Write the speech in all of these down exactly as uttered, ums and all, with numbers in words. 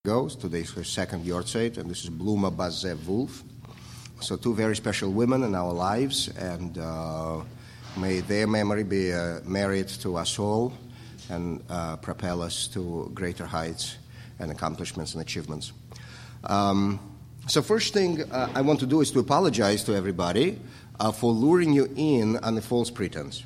Goes. Today's her second Yortzeit, and this is Bluma Bazev Wolf. So two very special women in our lives, and uh, may their memory be a merit to us all and uh, propel us to greater heights and accomplishments and achievements. Um, so first thing uh, I want to do is to apologize to everybody uh, for luring you in on a false pretense.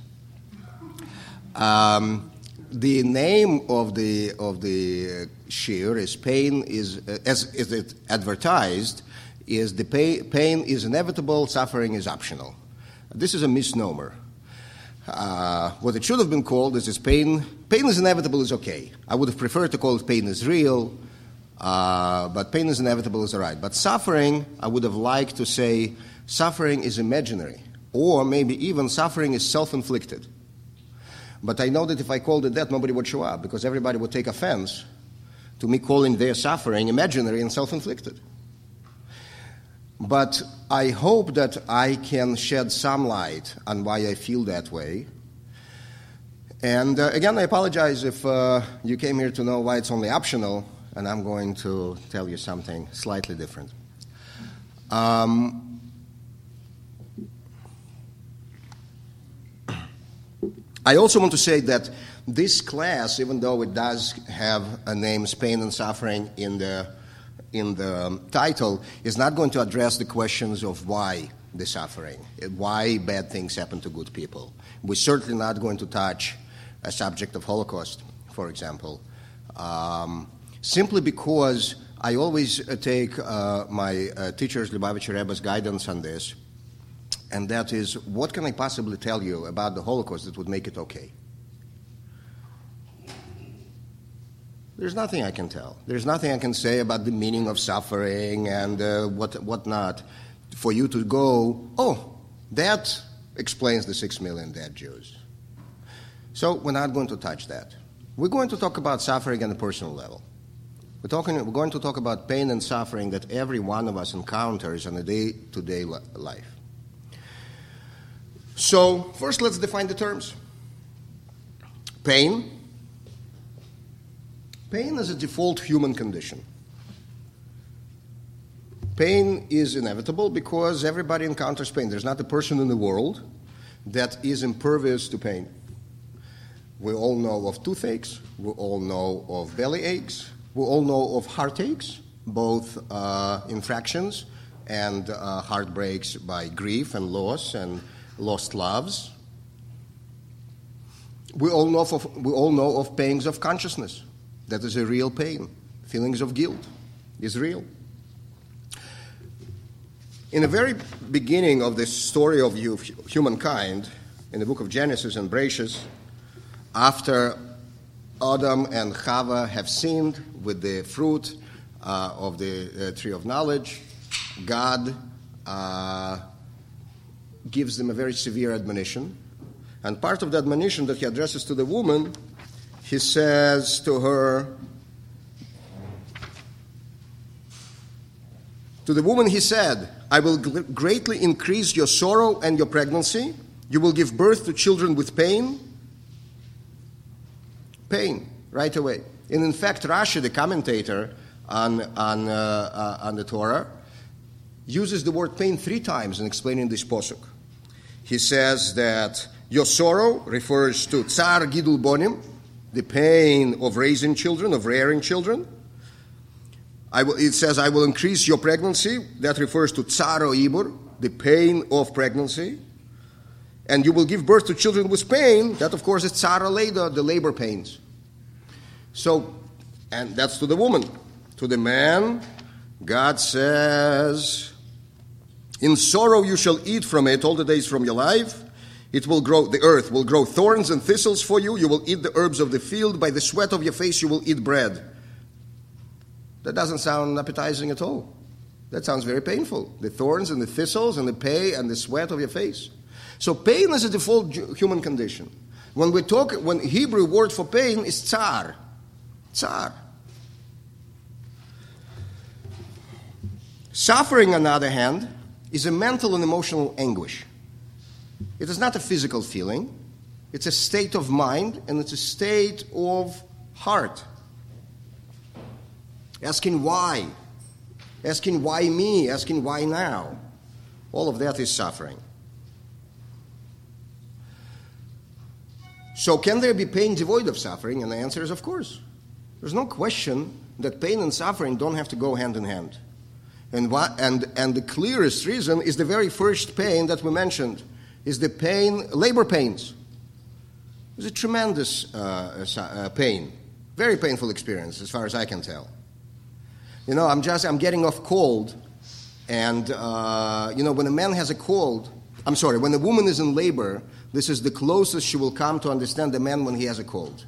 Um, The name of the of the shir is pain is uh, as is it advertised is the pay, pain is inevitable, suffering is optional. This is a misnomer. Uh, what it should have been called is, is pain. Pain is inevitable is okay. I would have preferred to call it pain is real, uh, but pain is inevitable is all right. But suffering, I would have liked to say suffering is imaginary, or maybe even suffering is self-inflicted. But I know that if I called it that, nobody would show up, because everybody would take offense to me calling their suffering imaginary and self-inflicted. But I hope that I can shed some light on why I feel that way. And uh, again, I apologize if uh, you came here to know why it's only optional, and I'm going to tell you something slightly different. Um, I also want to say that this class, even though it does have a name, Pain and Suffering, in the in the title, is not going to address the questions of why the suffering, why bad things happen to good people. We're certainly not going to touch a subject of Holocaust, for example, um, simply because I always take uh, my uh, teacher's Lubavitcher Rebbe's guidance on this. And that is, what can I possibly tell you about the Holocaust that would make it okay? There's nothing I can tell. There's nothing I can say about the meaning of suffering and uh, what what not, for you to go, oh, that explains the six million dead Jews. So we're not going to touch that. We're going to talk about suffering on a personal level. We're talking. We're going to talk about pain and suffering that every one of us encounters on a day-to-day life. So, first let's define the terms. Pain. Pain is a default human condition. Pain is inevitable because everybody encounters pain. There's not a person in the world that is impervious to pain. We all know of toothaches. We all know of belly aches. We all know of heartaches, both uh, infractions and uh, heartbreaks by grief and loss and lost loves. We all know of we all know of pains of consciousness. That is a real pain. Feelings of guilt is real. In the very beginning of the story of humankind, in the book of Genesis and Bereshit, after Adam and Chava have sinned with the fruit uh, of the uh, tree of knowledge, God uh, gives them a very severe admonition. And part of the admonition that he addresses to the woman, he says to her, to the woman he said, I will gl- greatly increase your sorrow and your pregnancy. You will give birth to children with pain. Pain, right away. And in fact, Rashi, the commentator on, on, uh, uh, on the Torah, uses the word pain three times in explaining this posuk. He says that your sorrow refers to tsar gidul bonim, the pain of raising children, of rearing children. I will, it says, I will increase your pregnancy. That refers to tsar o ibur, the pain of pregnancy. And you will give birth to children with pain. That, of course, is tsar o leida, the labor pains. So, and that's to the woman. To the man, God says, in sorrow you shall eat from it all the days from your life. It will grow, the earth will grow thorns and thistles for you. You will eat the herbs of the field. By the sweat of your face you will eat bread. That doesn't sound appetizing at all. That sounds very painful. The thorns and the thistles and the pay and the sweat of your face. So pain is a default human condition. When we talk, when Hebrew word for pain is tsar. Tsar. Suffering, on the other hand, is a mental and emotional anguish. It is not a physical feeling. It's a state of mind, and it's a state of heart. asking why, asking why me, asking why now. All of that is suffering. So can there be pain devoid of suffering? And the answer is of course. There's no question that pain and suffering don't have to go hand in hand. And, what, and, and the clearest reason is the very first pain that we mentioned, is the pain, labor pains. It's a tremendous uh, uh, pain, very painful experience as far as I can tell. You know, I'm just, I'm getting off cold, and, uh, you know, when a man has a cold, I'm sorry, when a woman is in labor, this is the closest she will come to understand the man when he has a cold.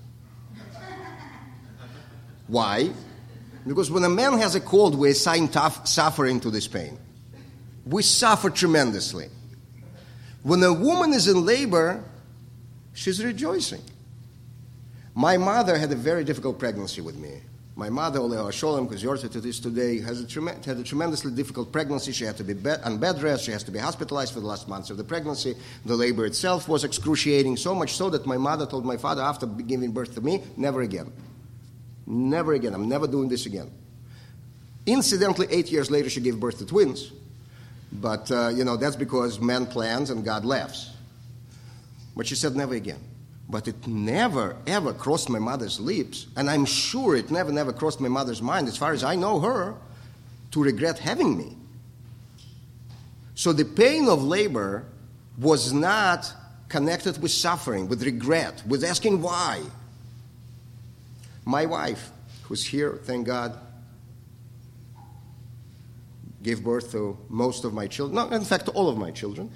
Why? Because when a man has a cold, we assign tough suffering to this pain. We suffer tremendously. When a woman is in labor, she's rejoicing. My mother had a very difficult pregnancy with me. My mother, Oleh Sholem, because yours to this today, has a trem- had a tremendously difficult pregnancy. She had to be be- on bed rest. She has to be hospitalized for the last months of the pregnancy. The labor itself was excruciating, so much so that my mother told my father after giving birth to me, never again. Never again. I'm never doing this again. Incidentally, eight years later, she gave birth to twins. But, uh, you know, that's because man plans and God laughs. But she said never again. But it never, ever crossed my mother's lips, and I'm sure it never, never crossed my mother's mind, as far as I know her, to regret having me. So the pain of labor was not connected with suffering, with regret, with asking why. My wife, who's here, thank God, gave birth to most of my children, no, in fact, all of my children.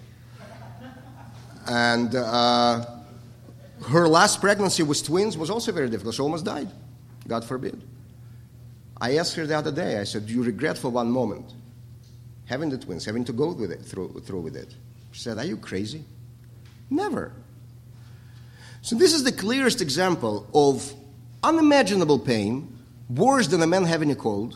And uh, her last pregnancy with twins was also very difficult. She almost died, God forbid. I asked her the other day, I said, do you regret for one moment having the twins, having to go with it, through, through with it? She said, are you crazy? Never. So this is the clearest example of unimaginable pain, worse than a man having a cold,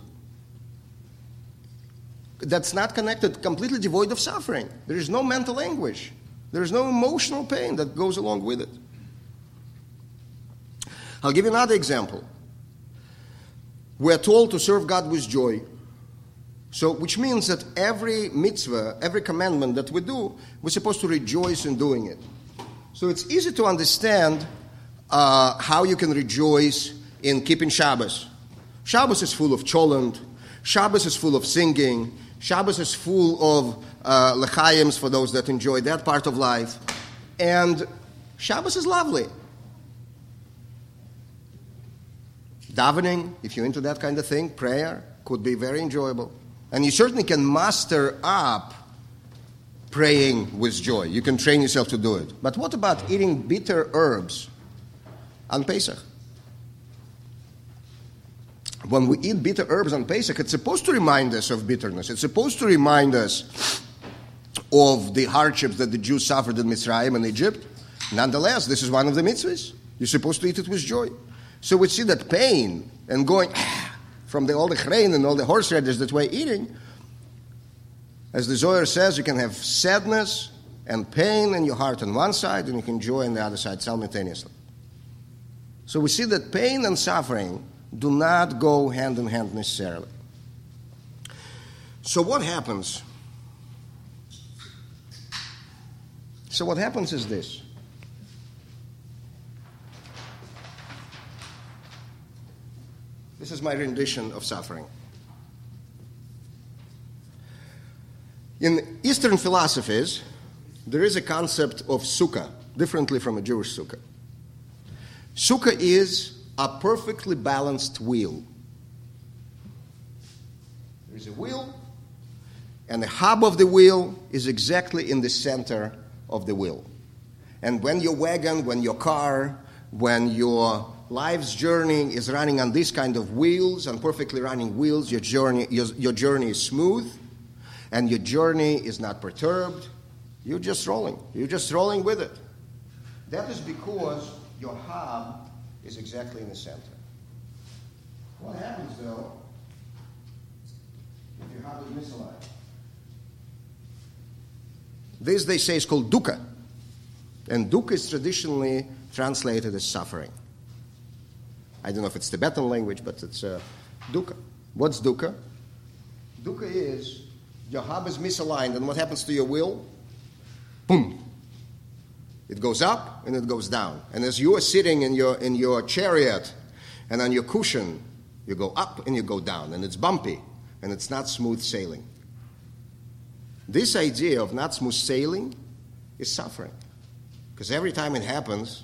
that's not connected, completely devoid of suffering. There is no mental anguish. There is no emotional pain that goes along with it. I'll give you another example. We're told to serve God with joy. So, which means that every mitzvah, every commandment that we do, we're supposed to rejoice in doing it. So it's easy to understand uh, how you can rejoice in keeping Shabbos. Shabbos is full of cholent. Shabbos is full of singing. Shabbos is full of uh, lechaims for those that enjoy that part of life. And Shabbos is lovely. Davening, if you're into that kind of thing, prayer, could be very enjoyable. And you certainly can master up praying with joy. You can train yourself to do it. But what about eating bitter herbs on Pesach? When we eat bitter herbs on Pesach, it's supposed to remind us of bitterness. It's supposed to remind us of the hardships that the Jews suffered in Mitzrayim and Egypt. Nonetheless, this is one of the mitzvahs. You're supposed to eat it with joy. So we see that pain and going from the, all the grain and all the horseradish that we're eating, as the Zohar says, you can have sadness and pain in your heart on one side and you can joy on the other side simultaneously. So we see that pain and suffering do not go hand in hand necessarily. So what happens? So what happens is this. This is my rendition of suffering. In Eastern philosophies, there is a concept of sukkah, differently from a Jewish sukkah. Sukkah is a perfectly balanced wheel. There's a wheel, and the hub of the wheel is exactly in the center of the wheel. And when your wagon, when your car, when your life's journey is running on this kind of wheels, on perfectly running wheels, your journey, your, your journey is smooth, and your journey is not perturbed. You're just rolling. You're just rolling with it. That is because your hub is exactly in the center. What happens, though, if your hub is misaligned? This, they say, is called dukkha. And dukkha is traditionally translated as suffering. I don't know if it's Tibetan language, but it's uh, dukkha. What's dukkha? Dukkha is your hub is misaligned, and what happens to your will? Boom. It goes up and it goes down. And as you are sitting in your in your chariot and on your cushion, you go up and you go down, and it's bumpy, and it's not smooth sailing. This idea of not smooth sailing is suffering. Because every time it happens,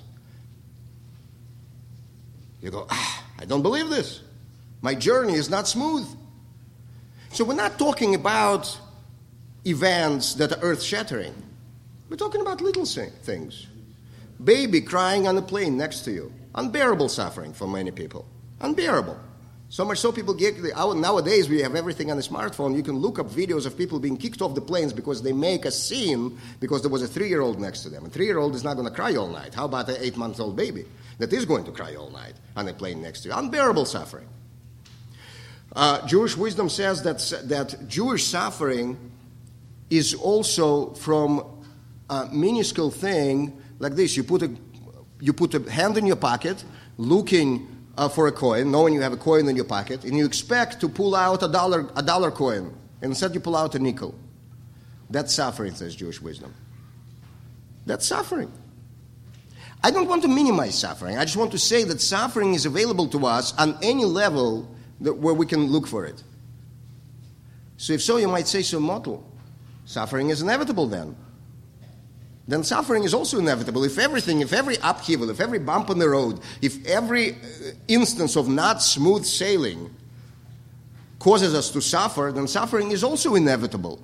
you go, ah, I don't believe this. My journey is not smooth. So we're not talking about events that are earth-shattering. We're talking about little things. Baby crying on a plane next to you. Unbearable suffering for many people. Unbearable. So much so people get, nowadays we have everything on a smartphone. You can look up videos of people being kicked off the planes because they make a scene because there was a three-year-old next to them. A three-year-old is not going to cry all night. How about an eight-month-old baby that is going to cry all night on a plane next to you? Unbearable suffering. Uh, Jewish wisdom says that, that Jewish suffering is also from a minuscule thing like this. You put a, you put a hand in your pocket looking Uh, for a coin, knowing you have a coin in your pocket, and you expect to pull out a dollar, a dollar coin, and instead you pull out a nickel. That's suffering, says Jewish wisdom. That's suffering. I don't want to minimize suffering. I just want to say that suffering is available to us on any level that, where we can look for it. So if so, you might say, so Motel, suffering is inevitable then. Then suffering is also inevitable. If everything, if every upheaval, if every bump on the road, if every instance of not smooth sailing causes us to suffer, then suffering is also inevitable.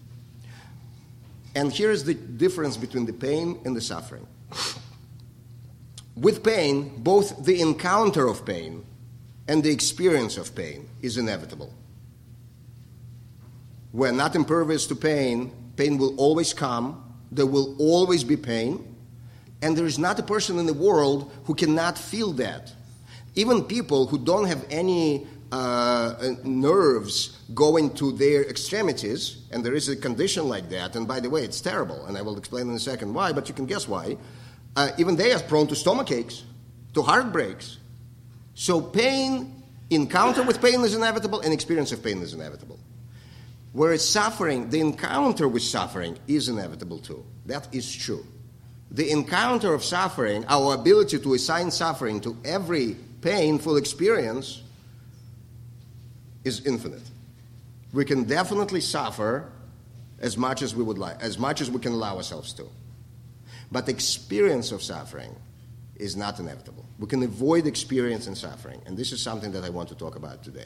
And here is the difference between the pain and the suffering. With pain, both the encounter of pain and the experience of pain is inevitable. We're not impervious to pain. Pain will always come. There will always be pain, and there is not a person in the world who cannot feel that. Even people who don't have any uh, nerves going to their extremities, and there is a condition like that, and by the way, it's terrible, and I will explain in a second why, but you can guess why. Uh, even they are prone to stomach aches, to heartbreaks. So pain, encounter with pain is inevitable, and experience of pain is inevitable. Whereas suffering, the encounter with suffering is inevitable too. That is true. The encounter of suffering, our ability to assign suffering to every painful experience is infinite. We can definitely suffer as much as we would like, as much as we can allow ourselves to. But the experience of suffering is not inevitable. We can avoid experience and suffering, and this is something that I want to talk about today.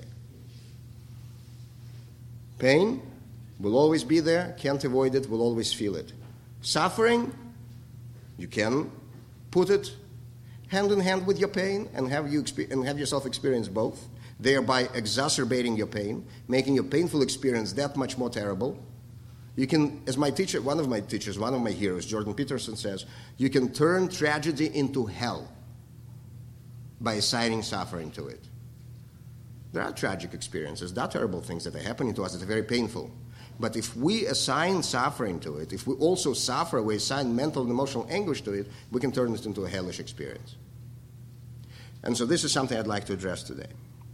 Pain will always be there, can't avoid it, will always feel it. Suffering, you can put it hand in hand with your pain and have you expe- and have yourself experience both, thereby exacerbating your pain, making your painful experience that much more terrible. You can, as my teacher, one of my teachers, one of my heroes, Jordan Peterson says, you can turn tragedy into hell by assigning suffering to it. There are tragic experiences, there are terrible things that are happening to us that are very painful. But if we assign suffering to it, if we also suffer, we assign mental and emotional anguish to it, we can turn it into a hellish experience. And so this is something I'd like to address today.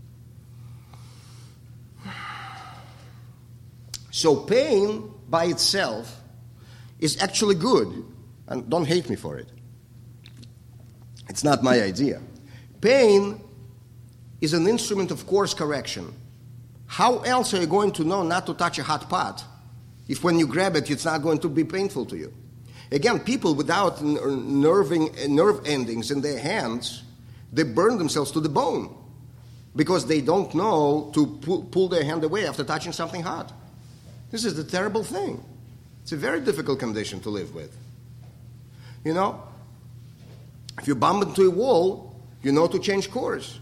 So pain by itself is actually good, and don't hate me for it. It's not my idea. Pain is an instrument of course correction. How else are you going to know not to touch a hot pot if when you grab it, it's not going to be painful to you? Again, people without nerving, nerve endings in their hands, they burn themselves to the bone because they don't know to pull, pull their hand away after touching something hot. This is a terrible thing. It's a very difficult condition to live with. You know, if you bump into a wall, you know to change course.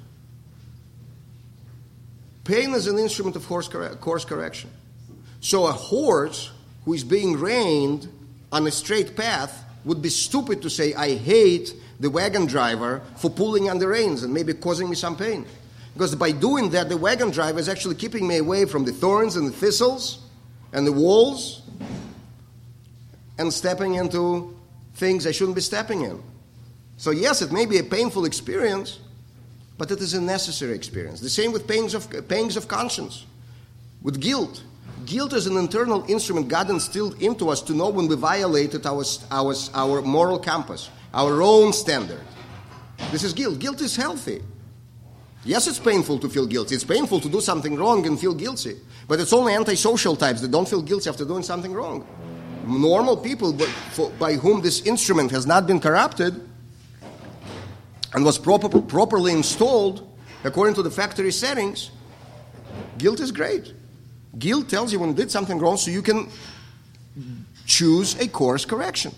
Pain is an instrument of course, corre- course correction. So a horse who is being reined on a straight path would be stupid to say, I hate the wagon driver for pulling on the reins and maybe causing me some pain. Because by doing that, the wagon driver is actually keeping me away from the thorns and the thistles and the walls and stepping into things I shouldn't be stepping in. So yes, it may be a painful experience, but it is a necessary experience. The same with pains of, pains of conscience, with guilt. Guilt is an internal instrument God instilled into us to know when we violated our, our, our moral compass, our own standard. This is guilt. Guilt is healthy. Yes, it's painful to feel guilty. It's painful to do something wrong and feel guilty. But it's only antisocial types that don't feel guilty after doing something wrong. Normal people by whom this instrument has not been corrupted and was proper, properly installed according to the factory settings, guilt is great. Guilt tells you when you did something wrong so you can choose a course correction.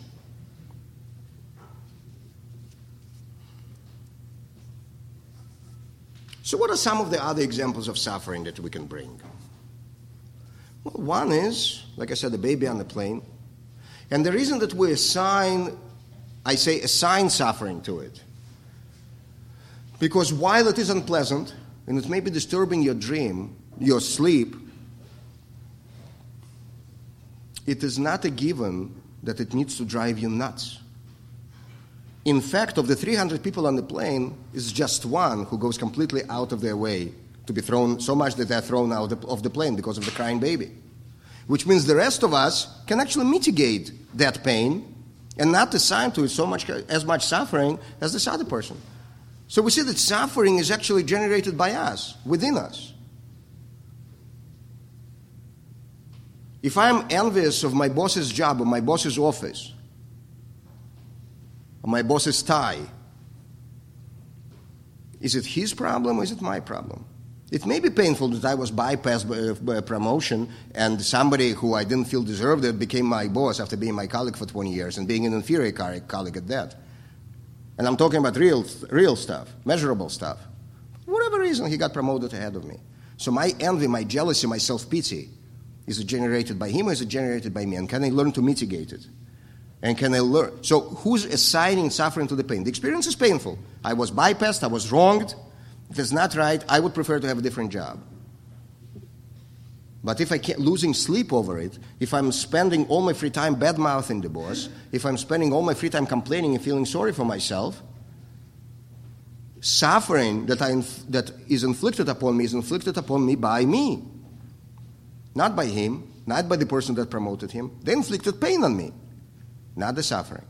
So what are some of the other examples of suffering that we can bring? Well, one is, like I said, the baby on the plane. And the reason that we assign, I say assign suffering to it, because while it is unpleasant, and it may be disturbing your dream, your sleep, it is not a given that it needs to drive you nuts. In fact, of the three hundred people on the plane, it's just one who goes completely out of their way to be thrown, so much that they're thrown out of the plane because of the crying baby. Which means the rest of us can actually mitigate that pain and not assign to it so much as much suffering as this other person. So we see that suffering is actually generated by us, within us. If I'm envious of my boss's job or my boss's office, or my boss's tie, is it his problem or is it my problem? It may be painful that I was bypassed by a promotion and somebody who I didn't feel deserved it became my boss after being my colleague for twenty years and being an inferior colleague at that. And I'm talking about real, real stuff, measurable stuff. For whatever reason, he got promoted ahead of me. So my envy, my jealousy, my self-pity, is it generated by him or is it generated by me? And can I learn to mitigate it? And can I learn? So who's assigning suffering to the pain? The experience is painful. I was bypassed. I was wronged. If it's not right, I would prefer to have a different job. But if I can't, losing sleep over it, if I'm spending all my free time bad-mouthing the boss, if I'm spending all my free time complaining and feeling sorry for myself, suffering that, I inf- that is inflicted upon me is inflicted upon me by me. Not by him, not by the person that promoted him. They inflicted pain on me, not the suffering.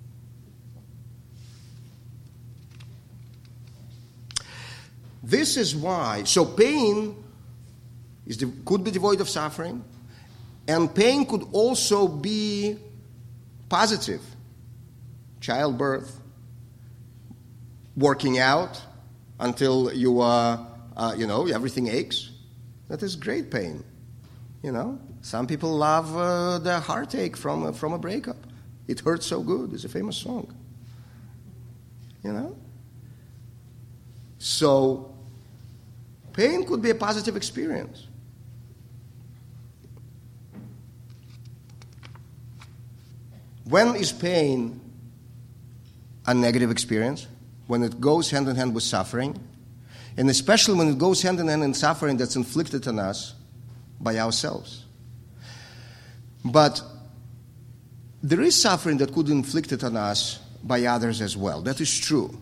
This is why, so pain is the, could be devoid of suffering, and pain could also be positive. Childbirth, working out until you, uh, uh, you know, everything aches. That is great pain. You know, some people love uh, the heartache from uh, from a breakup. It hurts so good. It's a famous song. You know? So, pain could be a positive experience. When is pain a negative experience? When it goes hand in hand with suffering, and especially when it goes hand in hand in suffering that's inflicted on us by ourselves. But there is suffering that could be inflicted on us by others as well. That is true.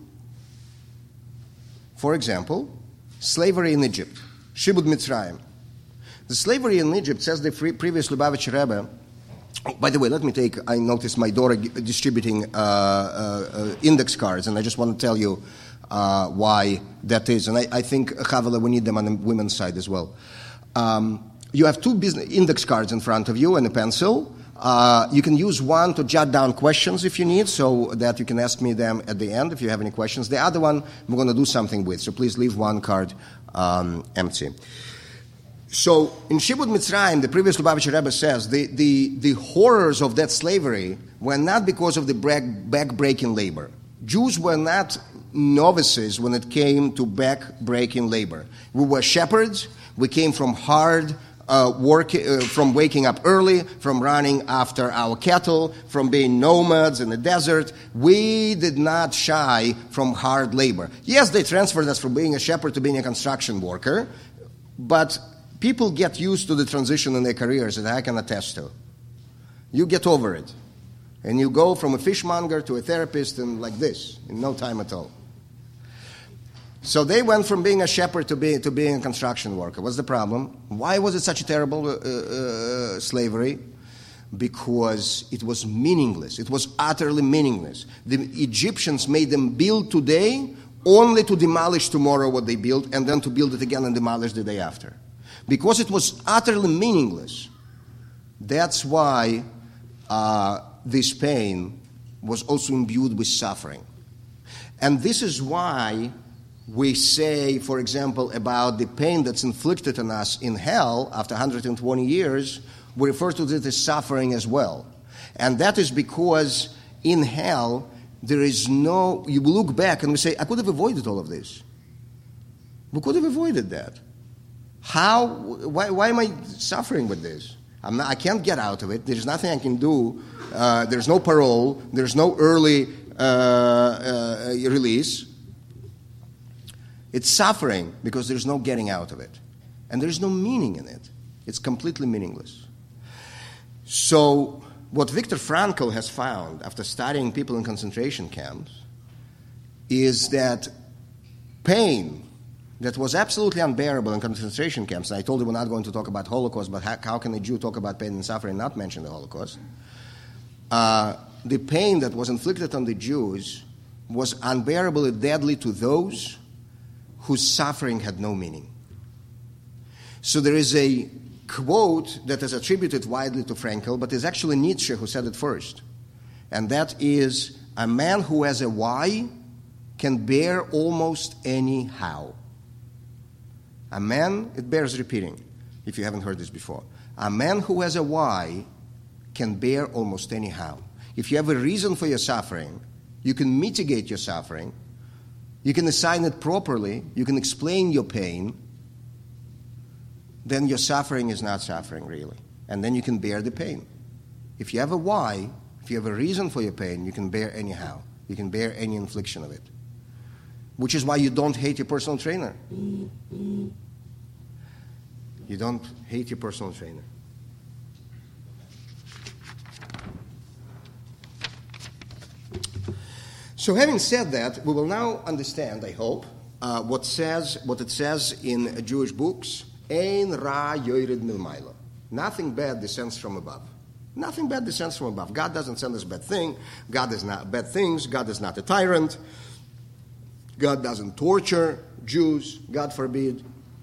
For example, slavery in Egypt, Shibud Mitzrayim. The slavery in Egypt, says the previous Lubavitcher Rebbe. Oh, by the way, let me take, I noticed my daughter distributing uh, uh, uh, index cards, and I just want to tell you uh, why that is. And I, I think, Chavela, we need them on the women's side as well. Um, you have two business index cards in front of you and a pencil. Uh, you can use one to jot down questions if you need, so that you can ask me them at the end if you have any questions. The other one we're going to do something with, so please leave one card um, empty. So in Shibud Mitzrayim, the previous Lubavitcher Rebbe says the, the, the horrors of that slavery were not because of the back-breaking labor. Jews were not novices when it came to back-breaking labor. We were shepherds. We came from hard uh, work, uh, from waking up early, from running after our cattle, from being nomads in the desert. We did not shy from hard labor. Yes, they transferred us from being a shepherd to being a construction worker, but people get used to the transition in their careers that I can attest to. You get over it. And you go from a fishmonger to a therapist and like this, in no time at all. So they went from being a shepherd to being, to being a construction worker. What's the problem? Why was it such a terrible uh, uh, slavery? Because it was meaningless. It was utterly meaningless. The Egyptians made them build today only to demolish tomorrow what they built and then to build it again and demolish the day after. Because it was utterly meaningless. That's why uh, this pain was also imbued with suffering. And this is why we say, for example, about the pain that's inflicted on us in hell after one hundred twenty years, we refer to it as suffering as well. And that is because in hell, there is no, you look back and we say, I could have avoided all of this. We could have avoided that. How, why, why am I suffering with this? I'm not, I can't get out of it. There's nothing I can do. Uh, there's no parole. There's no early uh, uh, release. It's suffering because there's no getting out of it. And there's no meaning in it. It's completely meaningless. So what Viktor Frankl has found after studying people in concentration camps is that pain that was absolutely unbearable in concentration camps, and I told you we're not going to talk about Holocaust, but how, how can a Jew talk about pain and suffering and not mention the Holocaust? Uh, the pain that was inflicted on the Jews was unbearably deadly to those whose suffering had no meaning. So there is a quote that is attributed widely to Frankl, but it's actually Nietzsche who said it first. And that is, a man who has a why can bear almost any how. A man, it bears repeating, if you haven't heard this before. A man who has a why can bear almost any how. If you have a reason for your suffering, you can mitigate your suffering, you can assign it properly, you can explain your pain, then your suffering is not suffering really. And then you can bear the pain. If you have a why, if you have a reason for your pain, you can bear anyhow. You can bear any infliction of it. Which is why you don't hate your personal trainer. You don't hate your personal trainer. So having said that, we will now understand, I hope, uh, what says what it says in Jewish books, Ein ra yored milmayla. Nothing bad descends from above. Nothing bad descends from above. God doesn't send us bad thing. God is not bad things. God is not a tyrant. God doesn't torture Jews, God forbid.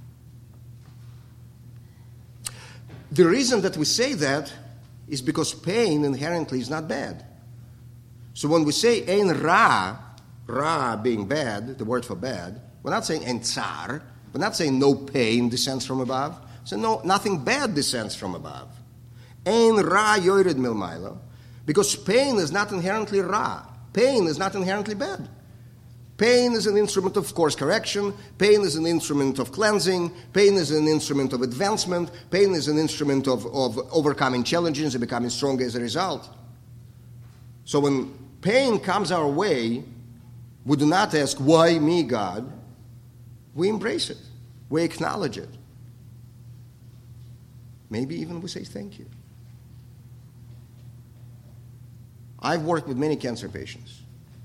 The reason that we say that is because pain inherently is not bad. So when we say ein ra, ra being bad, the word for bad, we're not saying ein tsar, we're not saying no pain descends from above. So no, nothing bad descends from above. Ein ra yored milmayla, because pain is not inherently ra. Pain is not inherently bad. Pain is an instrument of course correction. Pain is an instrument of cleansing. Pain is an instrument of advancement. Pain is an instrument of, of overcoming challenges and becoming stronger as a result. So when pain comes our way, we do not ask, why me, God? We embrace it. We acknowledge it. Maybe even we say thank you. I've worked with many cancer patients.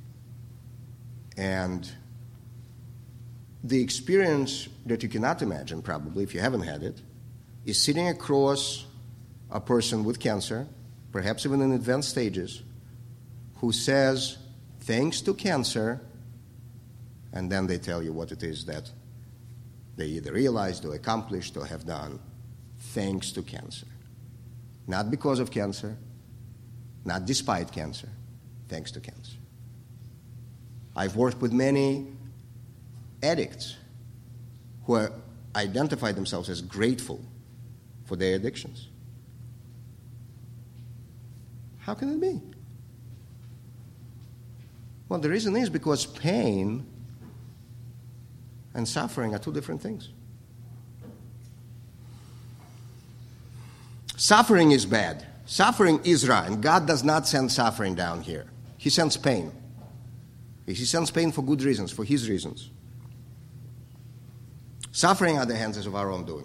And the experience that you cannot imagine, probably, if you haven't had it, is sitting across a person with cancer, perhaps even in advanced stages, who says, thanks to cancer, and then they tell you what it is that they either realized or accomplished or have done, thanks to cancer. Not because of cancer, not despite cancer, thanks to cancer. I've worked with many addicts who are, identify themselves as grateful for their addictions. How can it be? Well, the reason is because pain and suffering are two different things. Suffering is bad. Suffering is ra, and God does not send suffering down here. He sends pain. He sends pain for good reasons, for His reasons. Suffering, on the hands, is of our own doing.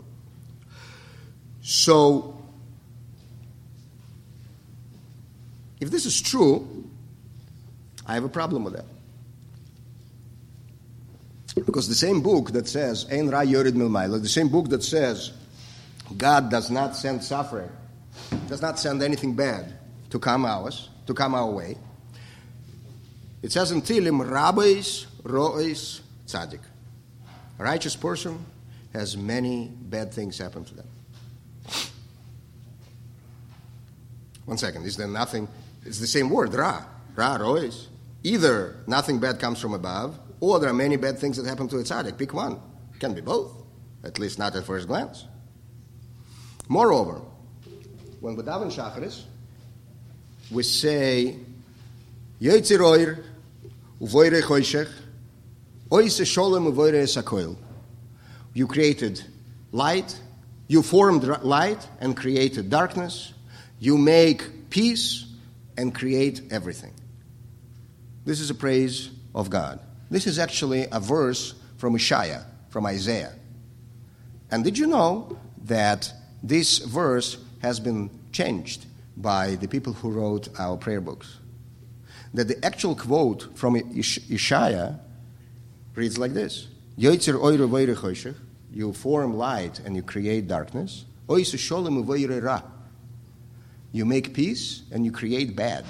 So, if this is true, I have a problem with that. Because the same book that says, Ein Ra Yored Milmayla, the same book that says God does not send suffering, does not send anything bad to come ours, to come our way. It says in Tehillim, Rabbis, Ro'is, Tzaddik. A righteous person has many bad things happen to them. One second, is there nothing? It's the same word, Ra. Ra, Ro'is. Either nothing bad comes from above, or there are many bad things that happen to a tzaddik. Pick one. It can be both, at least not at first glance. Moreover, when we daven Shacharis, we say, Yoitzer oir, uvoire choshech, oise sholem uvoire esakoil. You created light, you formed light and created darkness. You make peace and create everything. This is a praise of God. This is actually a verse from Isaiah, from Isaiah. And did you know that this verse has been changed by the people who wrote our prayer books? That the actual quote from Isaiah reads like this. Yoitzer oire voire choshech, you form light and you create darkness. Oise sholem uvoire ra, you make peace and you create bad.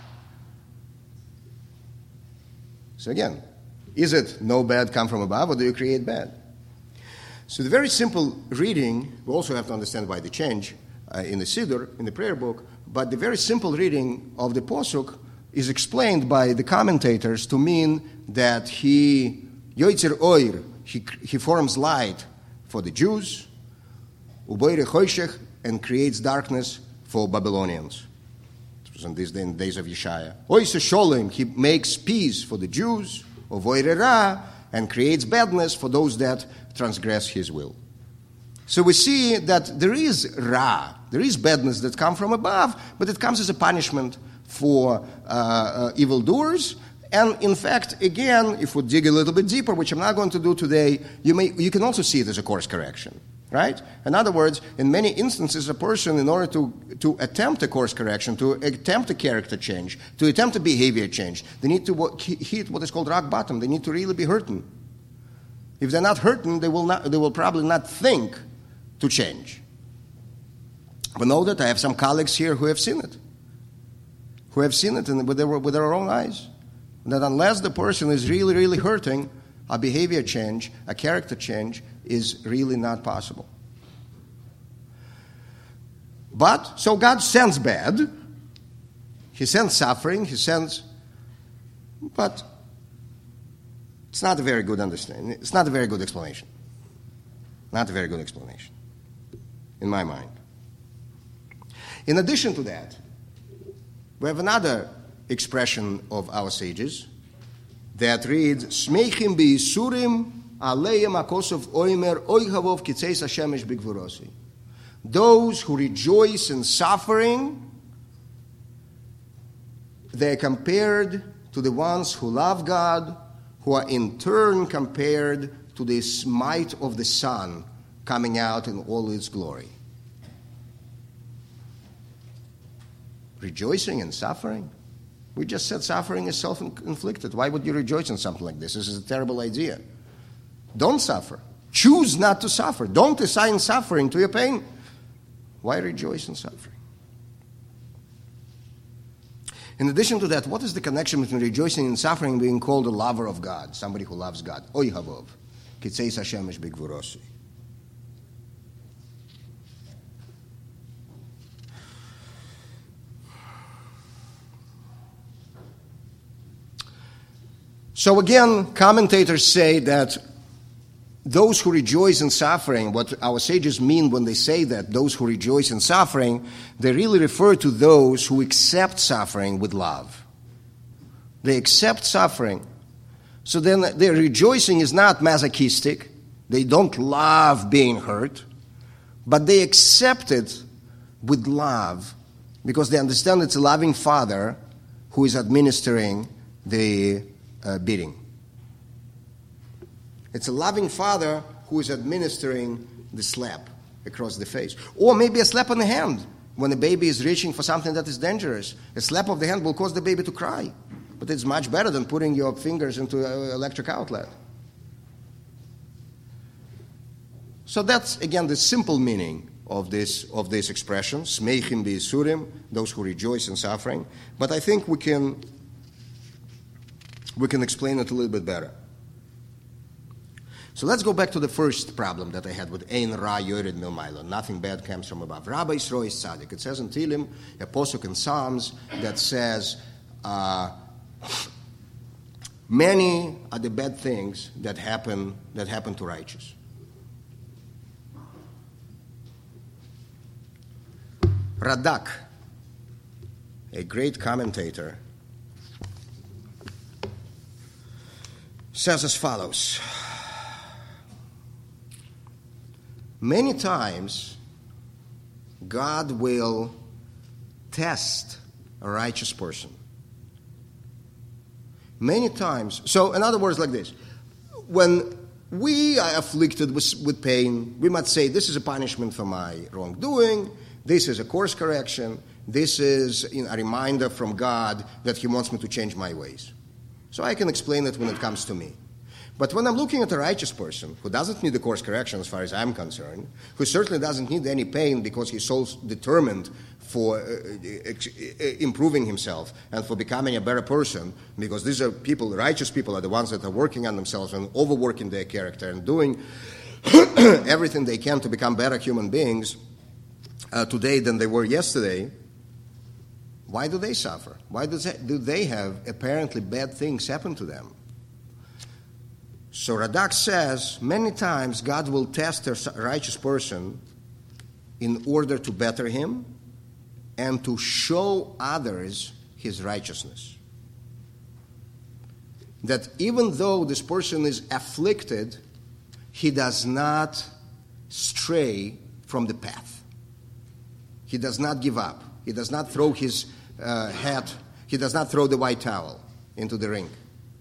So again, is it no bad come from above, or do you create bad? So the very simple reading, we also have to understand why the change uh, in the Siddur, in the prayer book, but the very simple reading of the Posuk is explained by the commentators to mean that he, Yoitzer Oir, he, he forms light for the Jews, Uboire Choshech, and creates darkness for Babylonians. It was in these days of Yeshaya. Oise Sholem, he makes peace for the Jews, Uvoire Ra, and creates badness for those that transgress his will. So we see that there is Ra, there is badness that comes from above, but it comes as a punishment for uh, uh, evildoers. And in fact, again, if we dig a little bit deeper, which I'm not going to do today, you may you can also see it as a course correction, right? In other words, in many instances, a person, in order to, to attempt a course correction, to attempt a character change, to attempt a behavior change, they need to hit what is called rock bottom. They need to really be hurting. If they're not hurting, they will not. They will probably not think to change. But know that I have some colleagues here who have seen it, who have seen it in, with, their, with their own eyes. That unless the person is really, really hurting, a behavior change, a character change is really not possible. But, so God sends bad, He sends suffering, He sends, but it's not a very good understanding. It's not a very good explanation. Not a very good explanation, in my mind. In addition to that, we have another expression of our sages that reads, Smeichim be'isurim aleim akosov oimer oihavov kitzeis hashemesh b'gvurosi. Those who rejoice in suffering, they are compared to the ones who love God, who are in turn compared to the might of the sun coming out in all its glory. Rejoicing in suffering? We just said suffering is self-inflicted. Why would you rejoice in something like this? This is a terrible idea. Don't suffer. Choose not to suffer. Don't assign suffering to your pain. Why rejoice in suffering? In addition to that, what is the connection between rejoicing and suffering and being called a lover of God, somebody who loves God? Oy havov, kitzeis hashemesh b'gvurosi. So again, commentators say that those who rejoice in suffering, what our sages mean when they say that, those who rejoice in suffering, they really refer to those who accept suffering with love. They accept suffering. So then their rejoicing is not masochistic. They don't love being hurt, but they accept it with love because they understand it's a loving Father who is administering the Uh, beating. It's a loving father who is administering the slap across the face. Or maybe a slap on the hand when a baby is reaching for something that is dangerous. A slap of the hand will cause the baby to cry. But it's much better than putting your fingers into an electric outlet. So that's, again, the simple meaning of this of this expression, Smeichim b'Yisurim, those who rejoice in suffering. But I think we can we can explain it a little bit better. So let's go back to the first problem that I had with Ein Ra Yored Milmaila. Nothing bad comes from above. Rabbi Yisro is tzaddik. It says in Tehillim, a posuk in Psalms, that says, uh, many are the bad things that happen that happen to righteous. Radak, a great commentator, says as follows. Many times, God will test a righteous person. Many times. So, in other words, like this. When we are afflicted with, with pain, we might say, this is a punishment for my wrongdoing. This is a course correction. This is you know, a reminder from God that He wants me to change my ways. So I can explain it when it comes to me. But when I'm looking at a righteous person who doesn't need the course correction as far as I'm concerned, who certainly doesn't need any pain because he's so determined for uh, improving himself and for becoming a better person, because these are people, righteous people are the ones that are working on themselves and overworking their character and doing everything they can to become better human beings uh, today than they were yesterday. Why do they suffer? Why does that, do they have apparently bad things happen to them? So Radak says, many times God will test a righteous person in order to better him and to show others his righteousness. That even though this person is afflicted, he does not stray from the path. He does not give up. He does not throw his uh, hat, he does not throw the white towel into the ring.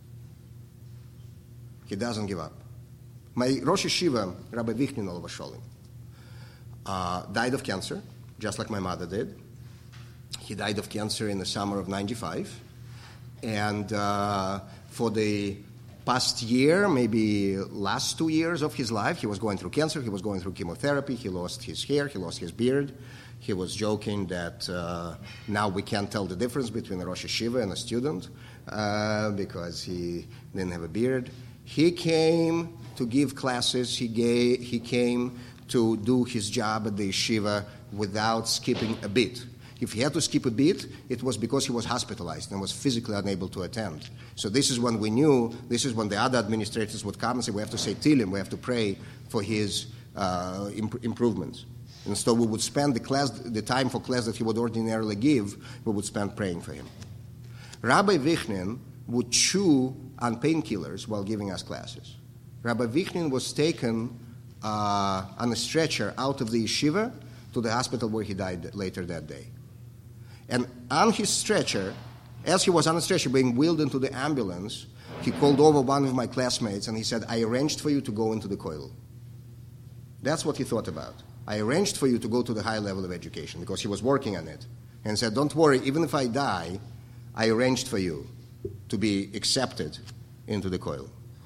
He doesn't give up. My Rosh Yeshiva, Rabbi Vichnin Olav Sholem, uh, died of cancer, just like my mother did. He died of cancer in the summer of ninety-five. And uh, for the past year, maybe last two years of his life, he was going through cancer, he was going through chemotherapy, he lost his hair, he lost his beard. He was joking that uh, now we can't tell the difference between a Rosh Yeshiva and a student uh, because he didn't have a beard. He came to give classes. He gave, he came to do his job at the yeshiva without skipping a beat. If he had to skip a beat, it was because he was hospitalized and was physically unable to attend. So this is when we knew, this is when the other administrators would come and say, we have to say Tehillim, we have to pray for his uh, imp- improvements. And so we would spend the class, the time for class that he would ordinarily give, we would spend praying for him. Rabbi Vichnin would chew on painkillers while giving us classes. Rabbi Vichnin was taken uh, on a stretcher out of the yeshiva to the hospital where he died later that day. And on his stretcher, as he was on a stretcher being wheeled into the ambulance, he called over one of my classmates and he said, I arranged for you to go into the kollel. That's what he thought about. I arranged for you to go to the high level of education because he was working on it. And said, don't worry, even if I die, I arranged for you to be accepted into the kollel.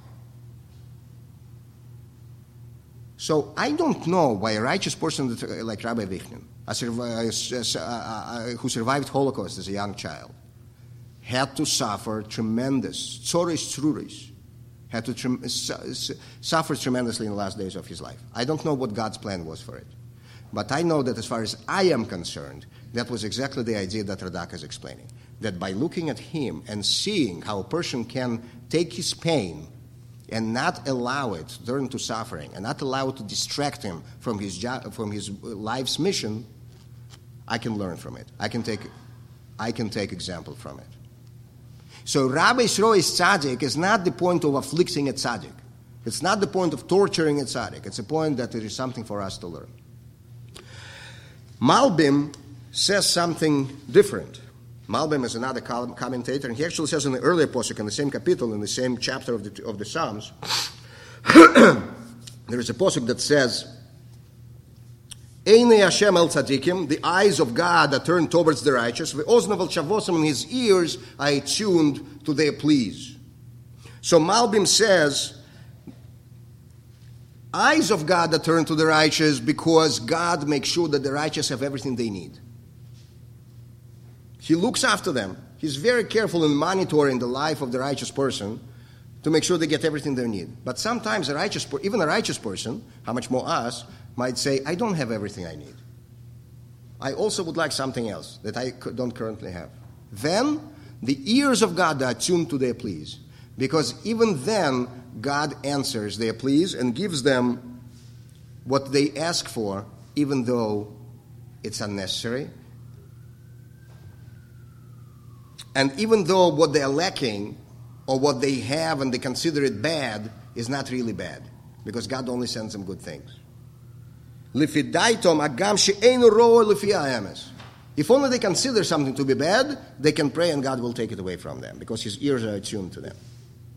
So I don't know why a righteous person like Rabbi Vichnin, who survived Holocaust as a young child, had to suffer tremendous, tzoris truris, had to tre- suffer tremendously in the last days of his life. I don't know what God's plan was for it. But I know that as far as I am concerned, that was exactly the idea that Radak is explaining. That by looking at him and seeing how a person can take his pain and not allow it to turn to suffering, and not allow it to distract him from his job, from his life's mission, I can learn from it. I can take, I can take example from it. So Rabbi Yisro is tzaddik is not the point of afflicting a tzaddik. It's not the point of torturing a tzaddik. It's a point that there is something for us to learn. Malbim says something different. Malbim is another commentator, and he actually says in the earlier posuk, in the same capital, in the same chapter of the of the Psalms, there is a posuk that says, Einei Hashem el tzadikim, the eyes of God are turned towards the righteous, ve'oznav el shavosim, and his ears are attuned to their pleas. So Malbim says, eyes of God are turned to the righteous because God makes sure that the righteous have everything they need. He looks after them. He's very careful in monitoring the life of the righteous person to make sure they get everything they need. But sometimes a righteous, even a righteous person, how much more us, might say, I don't have everything I need. I also would like something else that I don't currently have. Then the ears of God are tuned to their pleas, because even then God answers their pleas and gives them what they ask for, even though it's unnecessary. And even though what they're lacking or what they have and they consider it bad is not really bad, because God only sends them good things. If only they consider something to be bad, they can pray and God will take it away from them, because his ears are attuned to them.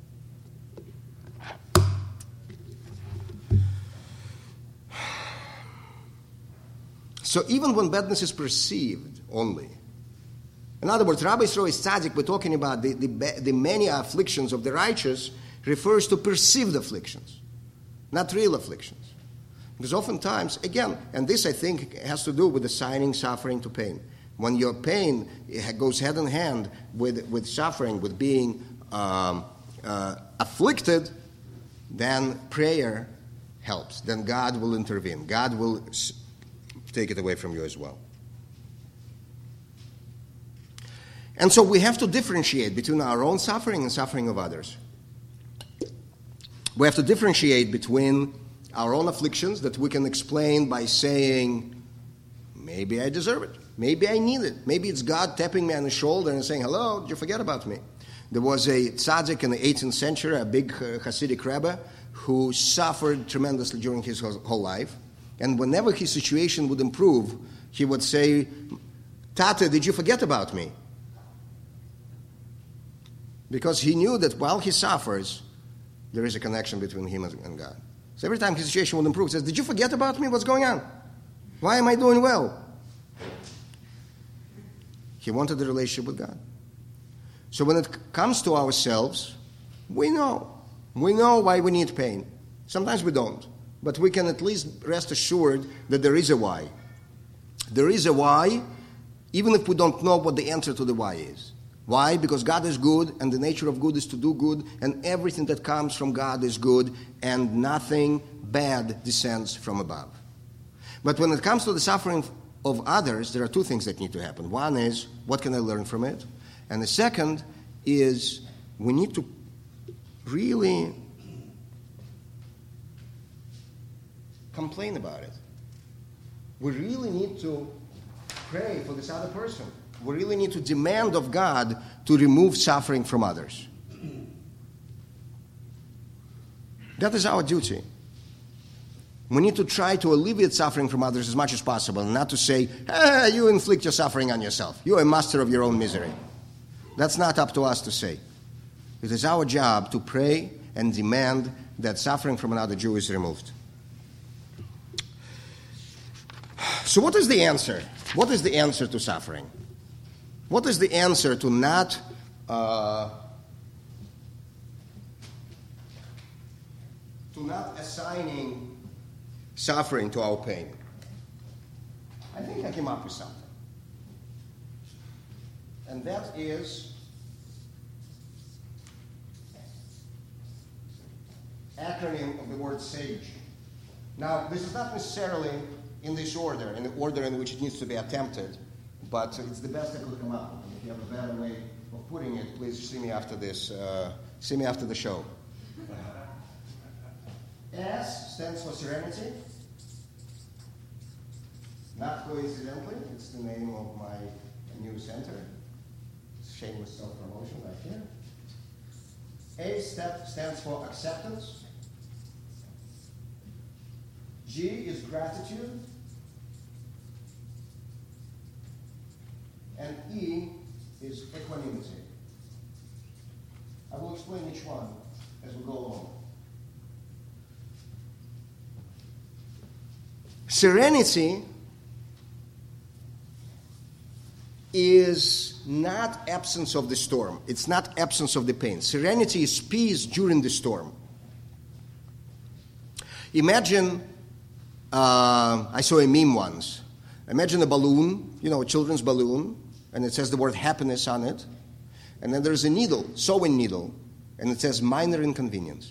So even when badness is perceived only, in other words, Rabbi Yisroel Tzaddik, we're talking about the, the, the many afflictions of the righteous, refers to perceived afflictions, not real afflictions. Because oftentimes, again, and this I think has to do with assigning suffering to pain. When your pain goes hand in hand with, with suffering, with being um, uh, afflicted, then prayer helps. Then God will intervene. God will take it away from you as well. And so we have to differentiate between our own suffering and suffering of others. We have to differentiate between our own afflictions that we can explain by saying, maybe I deserve it. Maybe I need it. Maybe it's God tapping me on the shoulder and saying, hello, did you forget about me? There was a tzaddik in the eighteenth century, a big Hasidic Rebbe, who suffered tremendously during his whole life. And whenever his situation would improve, he would say, Tata, did you forget about me? Because he knew that while he suffers, there is a connection between him and God. So every time his situation would improve, he says, did you forget about me? What's going on? Why am I doing well? He wanted a relationship with God. So when it comes to ourselves, we know. We know why we need pain. Sometimes we don't. But we can at least rest assured that there is a why. There is a why, even if we don't know what the answer to the why is. Why? Because God is good, and the nature of good is to do good, and everything that comes from God is good, and nothing bad descends from above. But when it comes to the suffering of others, there are two things that need to happen. One is, what can I learn from it? And the second is, we need to really complain about it. We really need to pray for this other person. We really need to demand of God to remove suffering from others. That is our duty. We need to try to alleviate suffering from others as much as possible, and not to say, ah, you inflict your suffering on yourself. You're a master of your own misery. That's not up to us to say. It is our job to pray and demand that suffering from another Jew is removed. So what is the answer? What is the answer to suffering? What is the answer to not uh, to not assigning suffering to our pain? I think I came up with something. And that is acronym of the word SAGE. Now, this is not necessarily in this order, in the order in which it needs to be attempted, but it's the best I could come up with. If you have a better way of putting it, please see me after this. Uh, see me after the show. S stands for serenity. Not coincidentally, it's the name of my new center. Shameless self-promotion right here. A step stands for acceptance. G is gratitude. And E is equanimity. I will explain each one as we go along. Serenity is not absence of the storm. It's not absence of the pain. Serenity is peace during the storm. Imagine, uh, I saw a meme once. Imagine a balloon, you know, a children's balloon, and it says the word happiness on it. And then there's a needle, sewing needle, and it says minor inconvenience.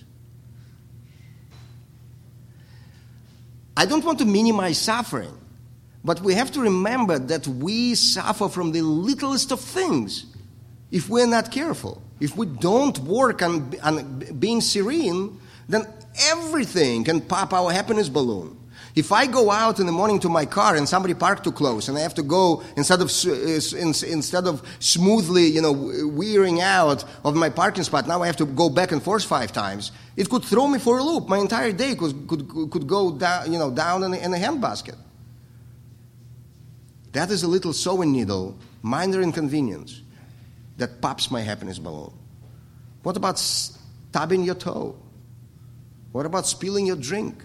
I don't want to minimize suffering, but we have to remember that we suffer from the littlest of things if we're not careful. If we don't work on, on being serene, then everything can pop our happiness balloon. If I go out in the morning to my car and somebody parked too close, and I have to go instead of instead of smoothly, you know, wearing out of my parking spot, now I have to go back and forth five times. It could throw me for a loop. My entire day could could could go down, you know, down in a, in a handbasket. That is a little sewing needle, minor inconvenience, that pops my happiness balloon. What about stubbing your toe? What about spilling your drink?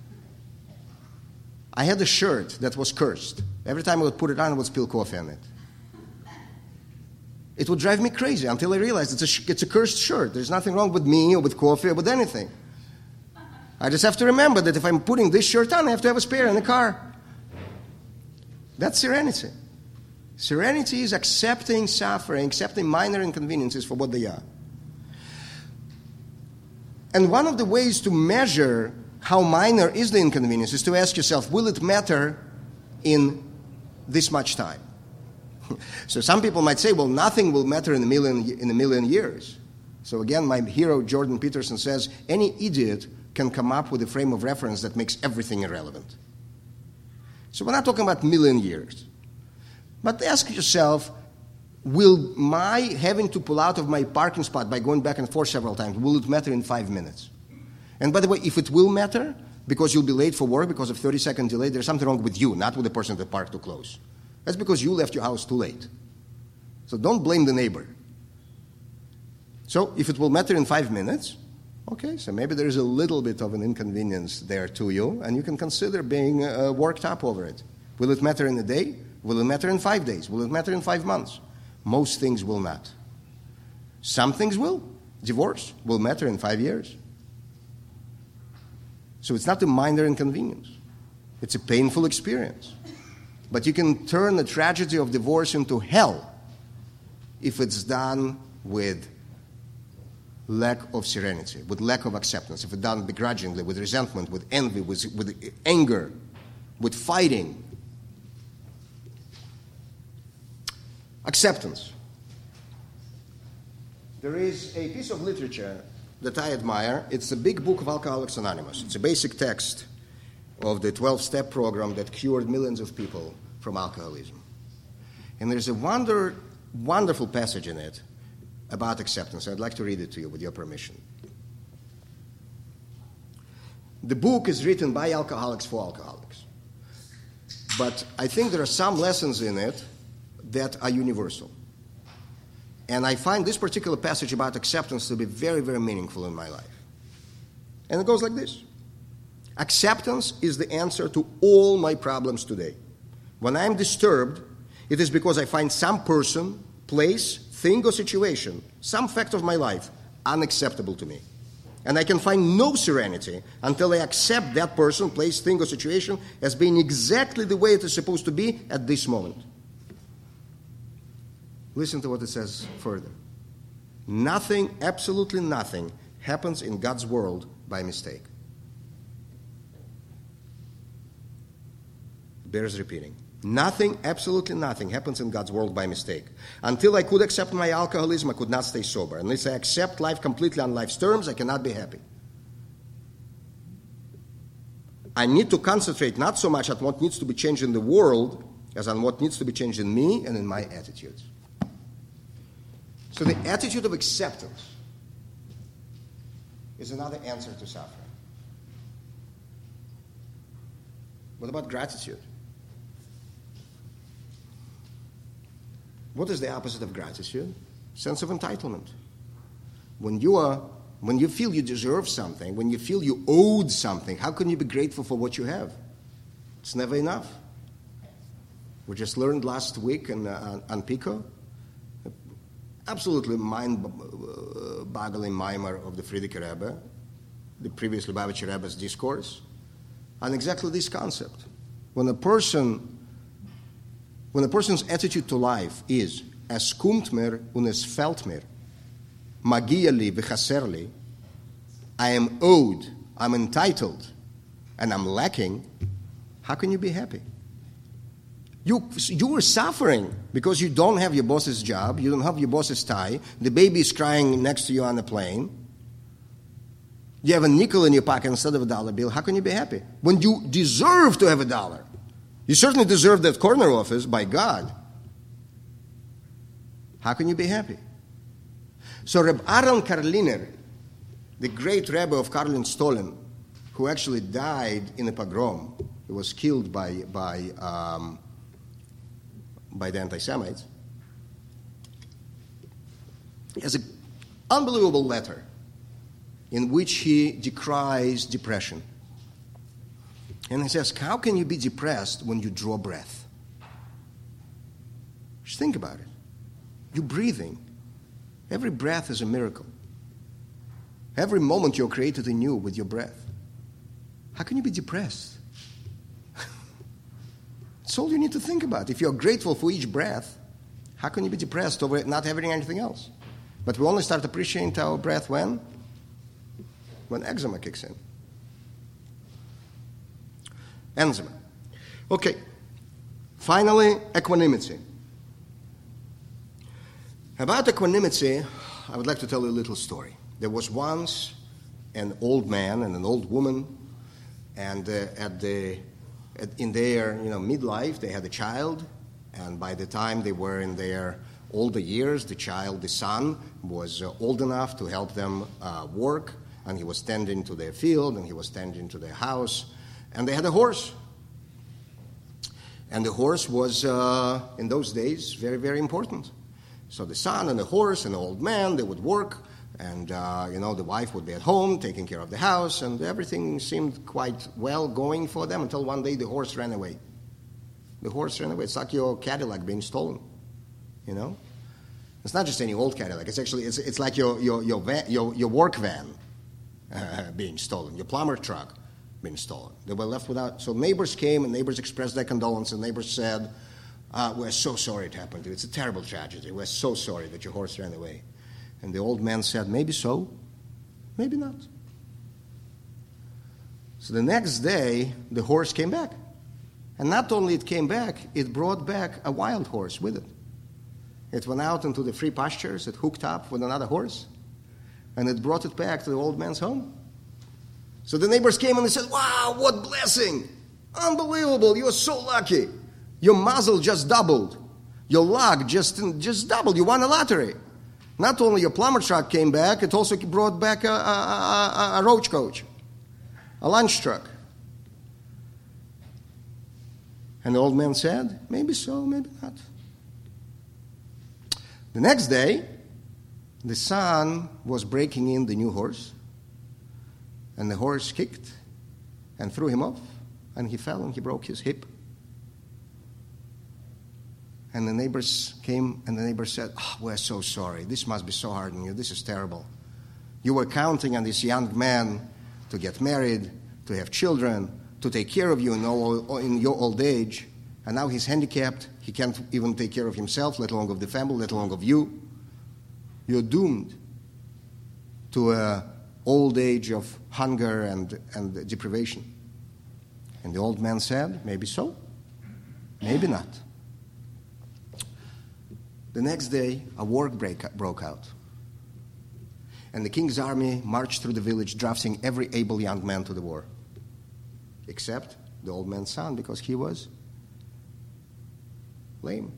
I had a shirt that was cursed. Every time I would put it on, I would spill coffee on it. It would drive me crazy until I realized it's a, sh- it's a cursed shirt. There's nothing wrong with me or with coffee or with anything. I just have to remember that if I'm putting this shirt on, I have to have a spare in the car. That's serenity. Serenity is accepting suffering, accepting minor inconveniences for what they are. And one of the ways to measure how minor is the inconvenience is to ask yourself, will it matter in this much time? So some people might say, well, nothing will matter in a million, in a million years. So again, my hero Jordan Peterson says, any idiot can come up with a frame of reference that makes everything irrelevant. So we're not talking about million years. But ask yourself, will my having to pull out of my parking spot by going back and forth several times, will it matter in five minutes? And by the way, if it will matter, because you'll be late for work because of thirty-second delay, there's something wrong with you, not with the person that parked too close. That's because you left your house too late. So don't blame the neighbor. So if it will matter in five minutes, okay, so maybe there is a little bit of an inconvenience there to you, and you can consider being uh, worked up over it. Will it matter in a day? Will it matter in five days? Will it matter in five months? Most things will not. Some things will. Divorce will matter in five years. So it's not a minor inconvenience. It's a painful experience. But you can turn the tragedy of divorce into hell if it's done with lack of serenity, with lack of acceptance, if it's done begrudgingly, with resentment, with envy, with, with anger, with fighting. Acceptance. There is a piece of literature that I admire. It's a big book of Alcoholics Anonymous. It's a basic text of the twelve-step program that cured millions of people from alcoholism. And there's a wonder, wonderful passage in it about acceptance. I'd like to read it to you with your permission. The book is written by alcoholics for alcoholics. But I think there are some lessons in it that are universal. And I find this particular passage about acceptance to be very, very meaningful in my life. And it goes like this. Acceptance is the answer to all my problems today. When I am disturbed, it is because I find some person, place, thing, or situation, some fact of my life, unacceptable to me. And I can find no serenity until I accept that person, place, thing, or situation as being exactly the way it is supposed to be at this moment. Listen to what it says further. Nothing, absolutely nothing, happens in God's world by mistake. Bears repeating. Nothing, absolutely nothing, happens in God's world by mistake. Until I could accept my alcoholism, I could not stay sober. Unless I accept life completely on life's terms, I cannot be happy. I need to concentrate not so much on what needs to be changed in the world as on what needs to be changed in me and in my attitudes. So the attitude of acceptance is another answer to suffering. What about gratitude? What is the opposite of gratitude? Sense of entitlement. When you are, when you feel you deserve something, when you feel you owed something, how can you be grateful for what you have? It's never enough. We just learned last week in, uh, on Pico, absolutely mind-boggling mimer of the Frierdiker Rebbe, the previous Lubavitcher Rebbe's discourse on exactly this concept. When a person, when a person's attitude to life is es kommt mir und es fällt mir, magia li v'chaser li, I am owed, I'm entitled, and I'm lacking, how can you be happy? You, you are suffering because you don't have your boss's job, you don't have your boss's tie, the baby is crying next to you on the plane, you have a nickel in your pocket instead of a dollar bill, how can you be happy? When you deserve to have a dollar. You certainly deserve that corner office by God. How can you be happy? So Reb Aaron Karliner, the great Rebbe of Karlin-Stollen, who actually died in a pogrom, he was killed by, by, um, by the anti-Semites, he has an unbelievable letter in which he decries depression. And he says, how can you be depressed when you draw breath? Just think about it. You're breathing. Every breath is a miracle. Every moment you're created anew with your breath. How can you be depressed? That's all you need to think about. If you're grateful for each breath, how can you be depressed over not having anything else? But we only start appreciating our breath when? When eczema kicks in. Eczema. Okay. Finally, equanimity. About equanimity, I would like to tell you a little story. There was once an old man and an old woman, and uh, at the at, in their you know midlife, they had a child, and by the time they were in their older years, the child, the son, was uh, old enough to help them uh, work, and he was tending to their field, and he was tending to their house, and they had a horse. And the horse was, uh, in those days, very, very important. So the son and the horse and the old man, they would work, and, uh, you know, the wife would be at home taking care of the house, and everything seemed quite well going for them until one day the horse ran away. The horse ran away. It's like your Cadillac being stolen, you know? It's not just any old Cadillac. It's actually, it's, it's like your, your, your, van, your, your work van uh, being stolen, your plumber truck being stolen. They were left without. So neighbors came, and neighbors expressed their condolence, and neighbors said, uh, we're so sorry it happened to you. It's a terrible tragedy. We're so sorry that your horse ran away. And the old man said, maybe so, maybe not. So the next day, the horse came back. And not only it came back, it brought back a wild horse with it. It went out into the free pastures, it hooked up with another horse, and it brought it back to the old man's home. So the neighbors came and they said, wow, what blessing! Unbelievable, you're so lucky. Your muzzle just doubled. Your luck just, just doubled. You won a lottery. Not only your plumber truck came back, it also brought back a, a, a, a roach coach, a lunch truck. And the old man said, maybe so, maybe not. The next day, the son was breaking in the new horse, and the horse kicked and threw him off, and he fell and he broke his hip. And the neighbors came, and the neighbors said, oh, we're so sorry. This must be so hard on you. This is terrible. You were counting on this young man to get married, to have children, to take care of you in, all, in your old age, and now he's handicapped. He can't even take care of himself, let alone of the family, let alone of you. You're doomed to an old age of hunger and, and deprivation. And the old man said, maybe so, maybe not. The next day, a war break, broke out. And the king's army marched through the village, drafting every able young man to the war, except the old man's son, because he was lame.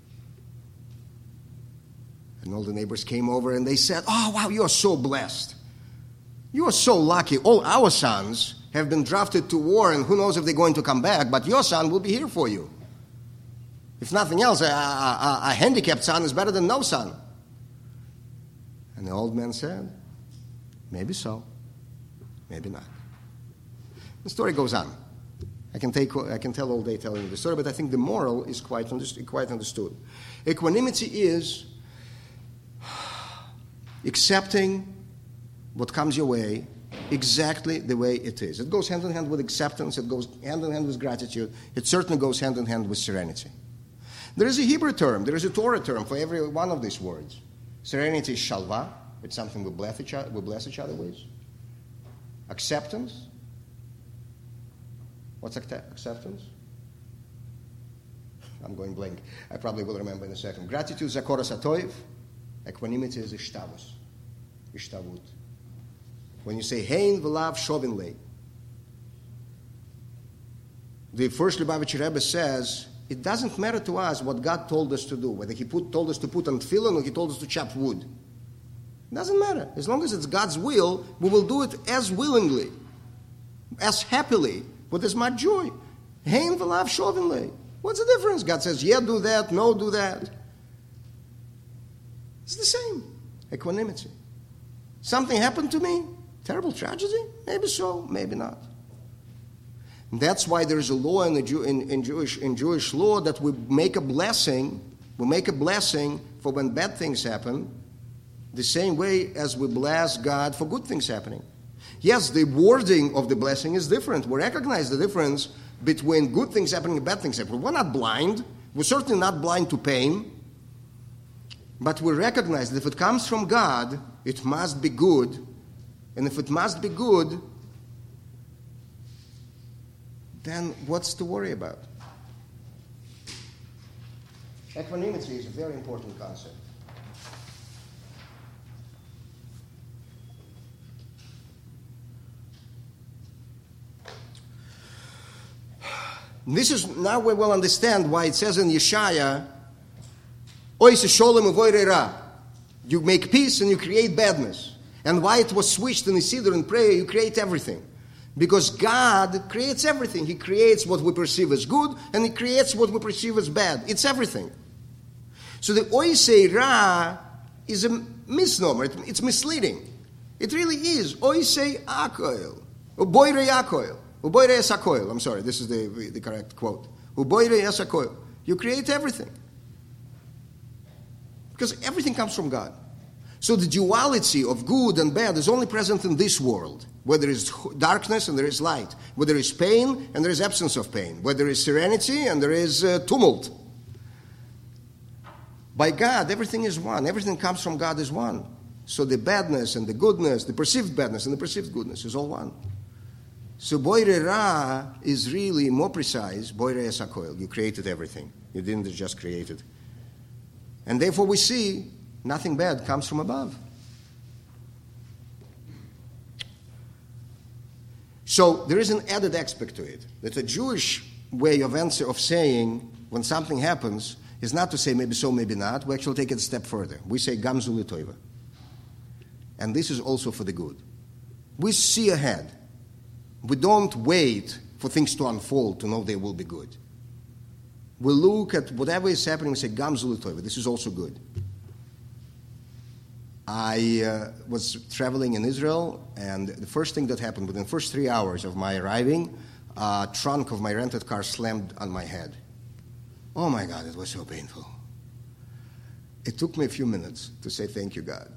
And all the neighbors came over and they said, oh, wow, you are so blessed. You are so lucky. All our sons have been drafted to war, and who knows if they're going to come back, but your son will be here for you. If nothing else, a, a, a handicapped son is better than no son. And the old man said, maybe so, maybe not. The story goes on. I can take, I can tell all day telling you the story, but I think the moral is quite understood. Quite understood. Equanimity is accepting what comes your way exactly the way it is. It goes hand in hand with acceptance. It goes hand in hand with gratitude. It certainly goes hand in hand with serenity. There is a Hebrew term, there is a Torah term for every one of these words. Serenity is shalva. It's something we bless each other, we bless each other with. Acceptance. What's acceptance? I'm going blank. I probably will remember in a second. Gratitude is akoras atoiv. Equanimity is ishtavus. Ishtavut. When you say hein v'lav shovin lei. The first Lubavitcher Rebbe says, it doesn't matter to us what God told us to do, whether He put, told us to put on tefillin or He told us to chop wood. It doesn't matter. As long as it's God's will, we will do it as willingly, as happily, with as much joy. Hein v'lav shovin lei. What's the difference? God says, yeah, do that, no, do that. It's the same. Equanimity. Something happened to me? Terrible tragedy? Maybe so, maybe not. And that's why there's a law in, the Jew, in, in, Jewish, in Jewish law that we make a blessing, we make a blessing for when bad things happen, the same way as we bless God for good things happening. Yes, the wording of the blessing is different. We recognize the difference between good things happening and bad things happening. We're not blind. We're certainly not blind to pain. But we recognize that if it comes from God, it must be good. And if it must be good, then what's to worry about? Equanimity is a very important concept. This is, now we will understand why it says in Yeshaya, Ois sholem uvoirei ra. You make peace and you create badness. And why it was switched in the Siddur and prayer, you create everything. Because God creates everything. He creates what we perceive as good, and He creates what we perceive as bad. It's everything. So the Oisei Ra is a misnomer. It, it's misleading. It really is. Oisei Akoil. Uboirei Akoil. Uboirei es Akoil. I'm sorry, this is the, the correct quote. Uboirei es Akoil. You create everything. Because everything comes from God. So the duality of good and bad is only present in this world, where there is darkness and there is light, where there is pain and there is absence of pain, where there is serenity and there is uh, tumult. By God, everything is one. Everything comes from God is one. So the badness and the goodness, the perceived badness and the perceived goodness is all one. So Boire Ra is really more precise. Boire es Hakoil. You created everything. You didn't just create it. And therefore we see nothing bad comes from above. So there is an added aspect to it. That a Jewish way of answer of saying when something happens is not to say maybe so, maybe not. We actually take it a step further. We say Gamzu L'Toiva. And this is also for the good. We see ahead. We don't wait for things to unfold to know they will be good. We look at whatever is happening and say Gamzu L'Toiva. This is also good. I uh, was traveling in Israel, and the first thing that happened, within the first three hours of my arriving, a trunk of my rented car slammed on my head. Oh my God, it was so painful. It took me a few minutes to say thank you, God.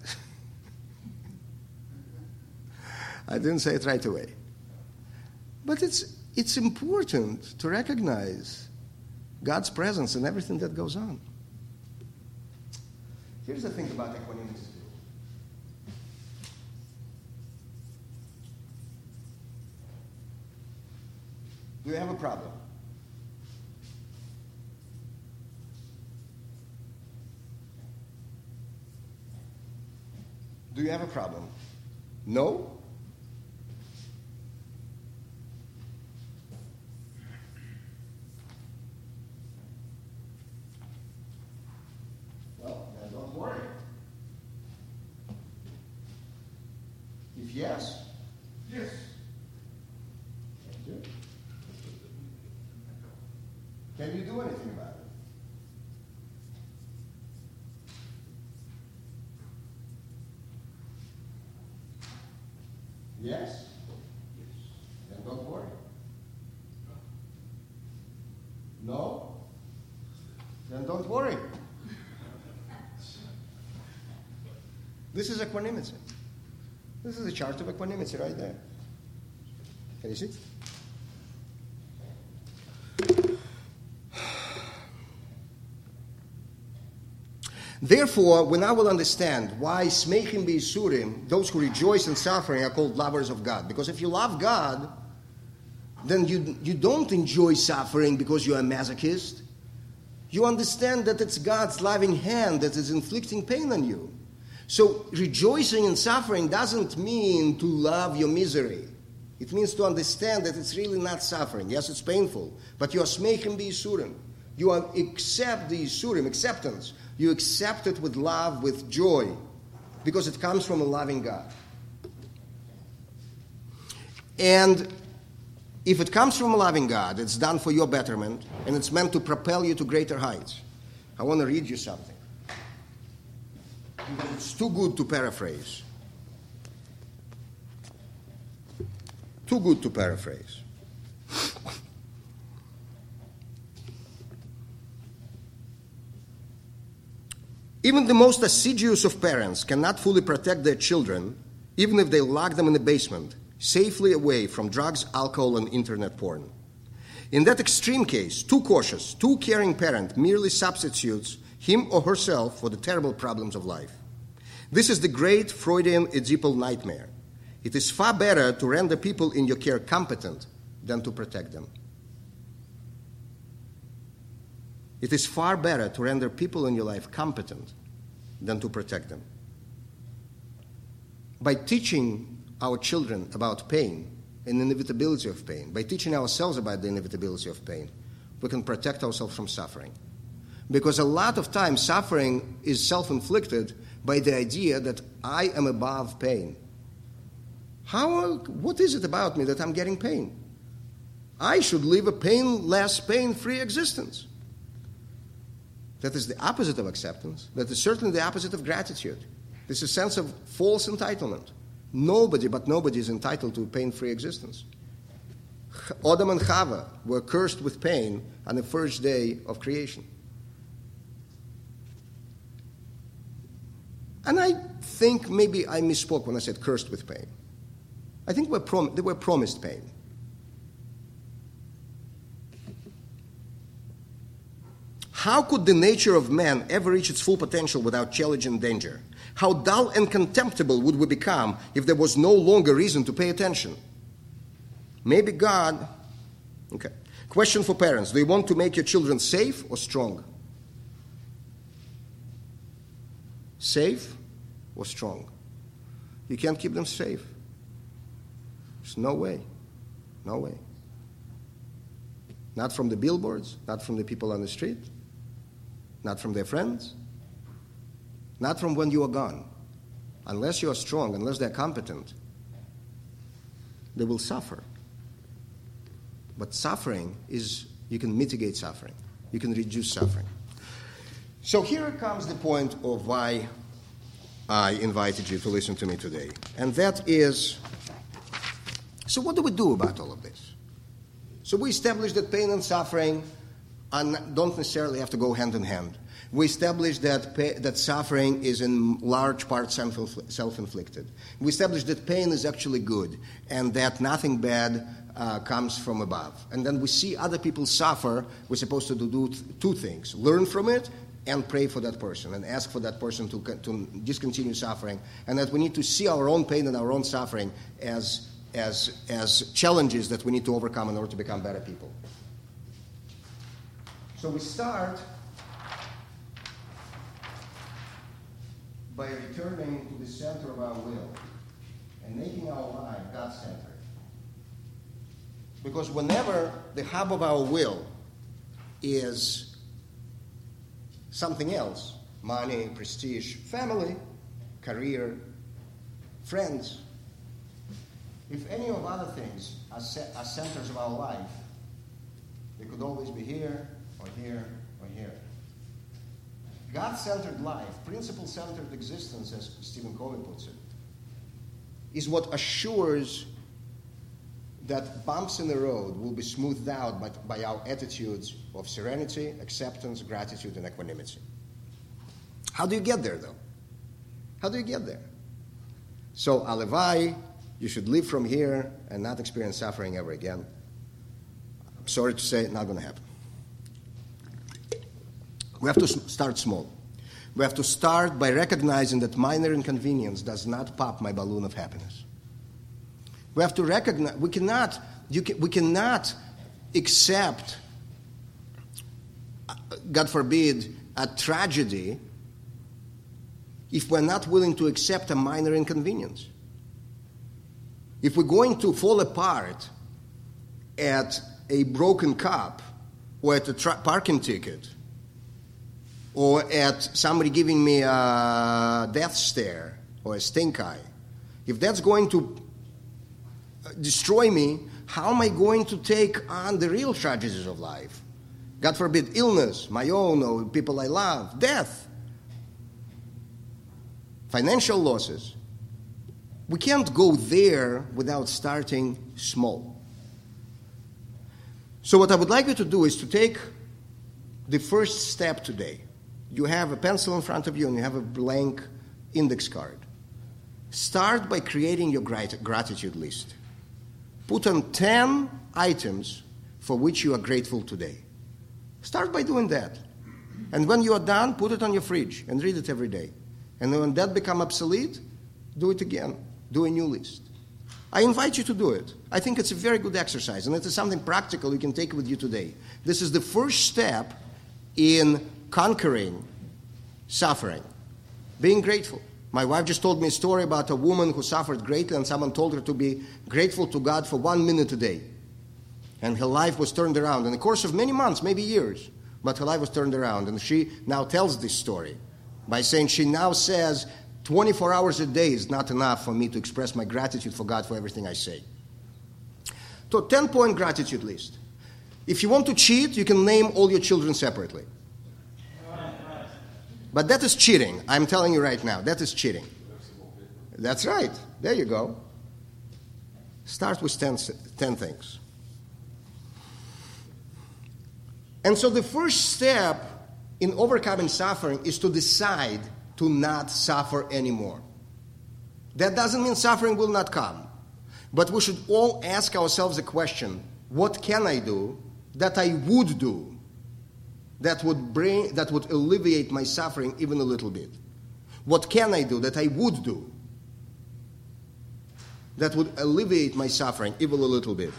I didn't say it right away. But it's, it's important to recognize God's presence in everything that goes on. Here's the thing about equanimity. Do you have a problem? Do you have a problem? No? Well, then don't worry. If yes, yes. Thank you. Can you do anything about it? Yes? Yes. Then don't worry. No? Then don't worry. This is equanimity. This is a chart of equanimity right there. Can you see? Therefore, we now will understand why Smeichim B'Yisurim, those who rejoice in suffering, are called lovers of God. Because if you love God, then you, you don't enjoy suffering because you're a masochist. You understand that it's God's loving hand that is inflicting pain on you. So rejoicing in suffering doesn't mean to love your misery. It means to understand that it's really not suffering. Yes, it's painful, but you are Smeichim B'Yisurim. You are accept the Yisurim, acceptance. You accept it with love, with joy, because it comes from a loving God. And if it comes from a loving God, it's done for your betterment, and it's meant to propel you to greater heights. I want to read you something. Because it's too good to paraphrase. Too good to paraphrase. Even the most assiduous of parents cannot fully protect their children, even if they lock them in the basement, safely away from drugs, alcohol, and internet porn. In that extreme case, too cautious, too caring parent merely substitutes him or herself for the terrible problems of life. This is the great Freudian Oedipal nightmare. It is far better to render people in your care competent than to protect them. It is far better to render people in your life competent than to protect them. By teaching our children about pain and the inevitability of pain, by teaching ourselves about the inevitability of pain, we can protect ourselves from suffering. Because a lot of times suffering is self-inflicted by the idea that I am above pain. How, what is it about me that I'm getting pain? I should live a painless, pain-free existence. That is the opposite of acceptance. That is certainly the opposite of gratitude. This is a sense of false entitlement. Nobody but nobody is entitled to a pain-free existence. Adam and Chava were cursed with pain on the first day of creation. And I think maybe I misspoke when I said cursed with pain. I think we're prom- they were promised pain. How could the nature of man ever reach its full potential without challenge and danger? How dull and contemptible would we become if there was no longer reason to pay attention? Maybe God... Okay. Question for parents. Do you want to make your children safe or strong? Safe or strong? You can't keep them safe. There's no way. No way. Not from the billboards, not from the people on the street, not from their friends, not from when you are gone. Unless you are strong, unless they're competent, they will suffer. But suffering is, you can mitigate suffering. You can reduce suffering. So here comes the point of why I invited you to listen to me today. And that is, so what do we do about all of this? So we established that pain and suffering don't necessarily have to go hand in hand. We established that pa- that suffering is in large part self-inflicted. We established that pain is actually good and that nothing bad uh, comes from above. And then we see other people suffer. We're supposed to do two things: learn from it and pray for that person and ask for that person to, to discontinue suffering. And that we need to see our own pain and our own suffering as as as challenges that we need to overcome in order to become better people. So we start by returning to the center of our will and making our life God-centered. Because whenever the hub of our will is something else, money, prestige, family, career, friends, if any of other things are, set, are centers of our life, they could always be here, or here, or here. God-centered life, principle-centered existence, as Stephen Covey puts it, is what assures that bumps in the road will be smoothed out by, by our attitudes of serenity, acceptance, gratitude, and equanimity. How do you get there, though? How do you get there? So, alevai, you should live from here and not experience suffering ever again. I'm sorry to say, not going to happen. We have to start small. We have to start by recognizing that minor inconvenience does not pop my balloon of happiness. We have to recognize, we cannot, you can, we cannot accept, God forbid, a tragedy if we're not willing to accept a minor inconvenience. If we're going to fall apart at a broken cup or at a tra- parking ticket or at somebody giving me a death stare or a stink eye, if that's going to destroy me, how am I going to take on the real tragedies of life? God forbid, illness, my own or people I love, death, financial losses. We can't go there without starting small. So what I would like you to do is to take the first step today. You have a pencil in front of you and you have a blank index card. Start by creating your grat- gratitude list. Put on ten items for which you are grateful today. Start by doing that. And when you are done, put it on your fridge and read it every day. And when that becomes obsolete, do it again. Do a new list. I invite you to do it. I think it's a very good exercise, and it is something practical you can take with you today. This is the first step in conquering suffering, being grateful. My wife just told me a story about a woman who suffered greatly, and someone told her to be grateful to God for one minute a day. And her life was turned around in the course of many months, maybe years, but her life was turned around. And she now tells this story by saying she now says, twenty-four hours a day is not enough for me to express my gratitude for God for everything I say. So, ten-point gratitude list. If you want to cheat, you can name all your children separately. But that is cheating. I'm telling you right now, that is cheating. That's right. There you go. Start with ten, ten things. And so the first step in overcoming suffering is to decide to not suffer anymore. That doesn't mean suffering will not come. But we should all ask ourselves a question: what can I do that I would do that would bring, that would alleviate my suffering even a little bit? What can I do that I would do that would alleviate my suffering even a little bit?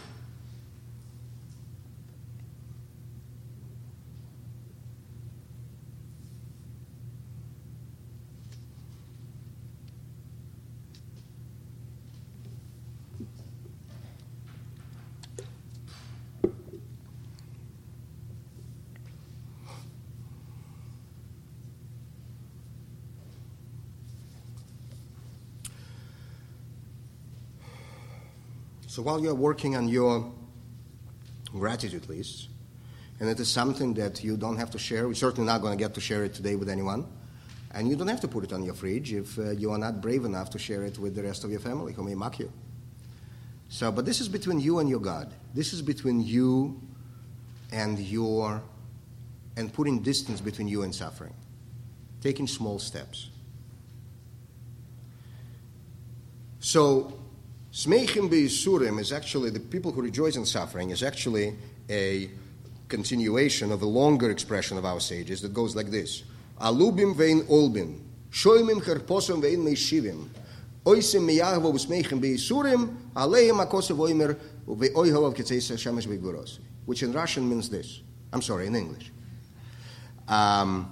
So while you're working on your gratitude list, and it is something that you don't have to share, we're certainly not going to get to share it today with anyone, and you don't have to put it on your fridge if uh, you are not brave enough to share it with the rest of your family who may mock you. So, but this is between you and your God. This is between you and your, and putting distance between you and suffering. Taking small steps. So, Smeichim be'isurim is actually, the people who rejoice in suffering is actually a continuation of a longer expression of our sages that goes like this. Alubim ve'in olbim, shoymim cherposim ve'in meishivim, oisim meyahvo v'smeichim be'isurim, aleim akosev oimer ve'oihav ketzeis shemesh ve'guros, which in Russian means this. I'm sorry, in English. Um,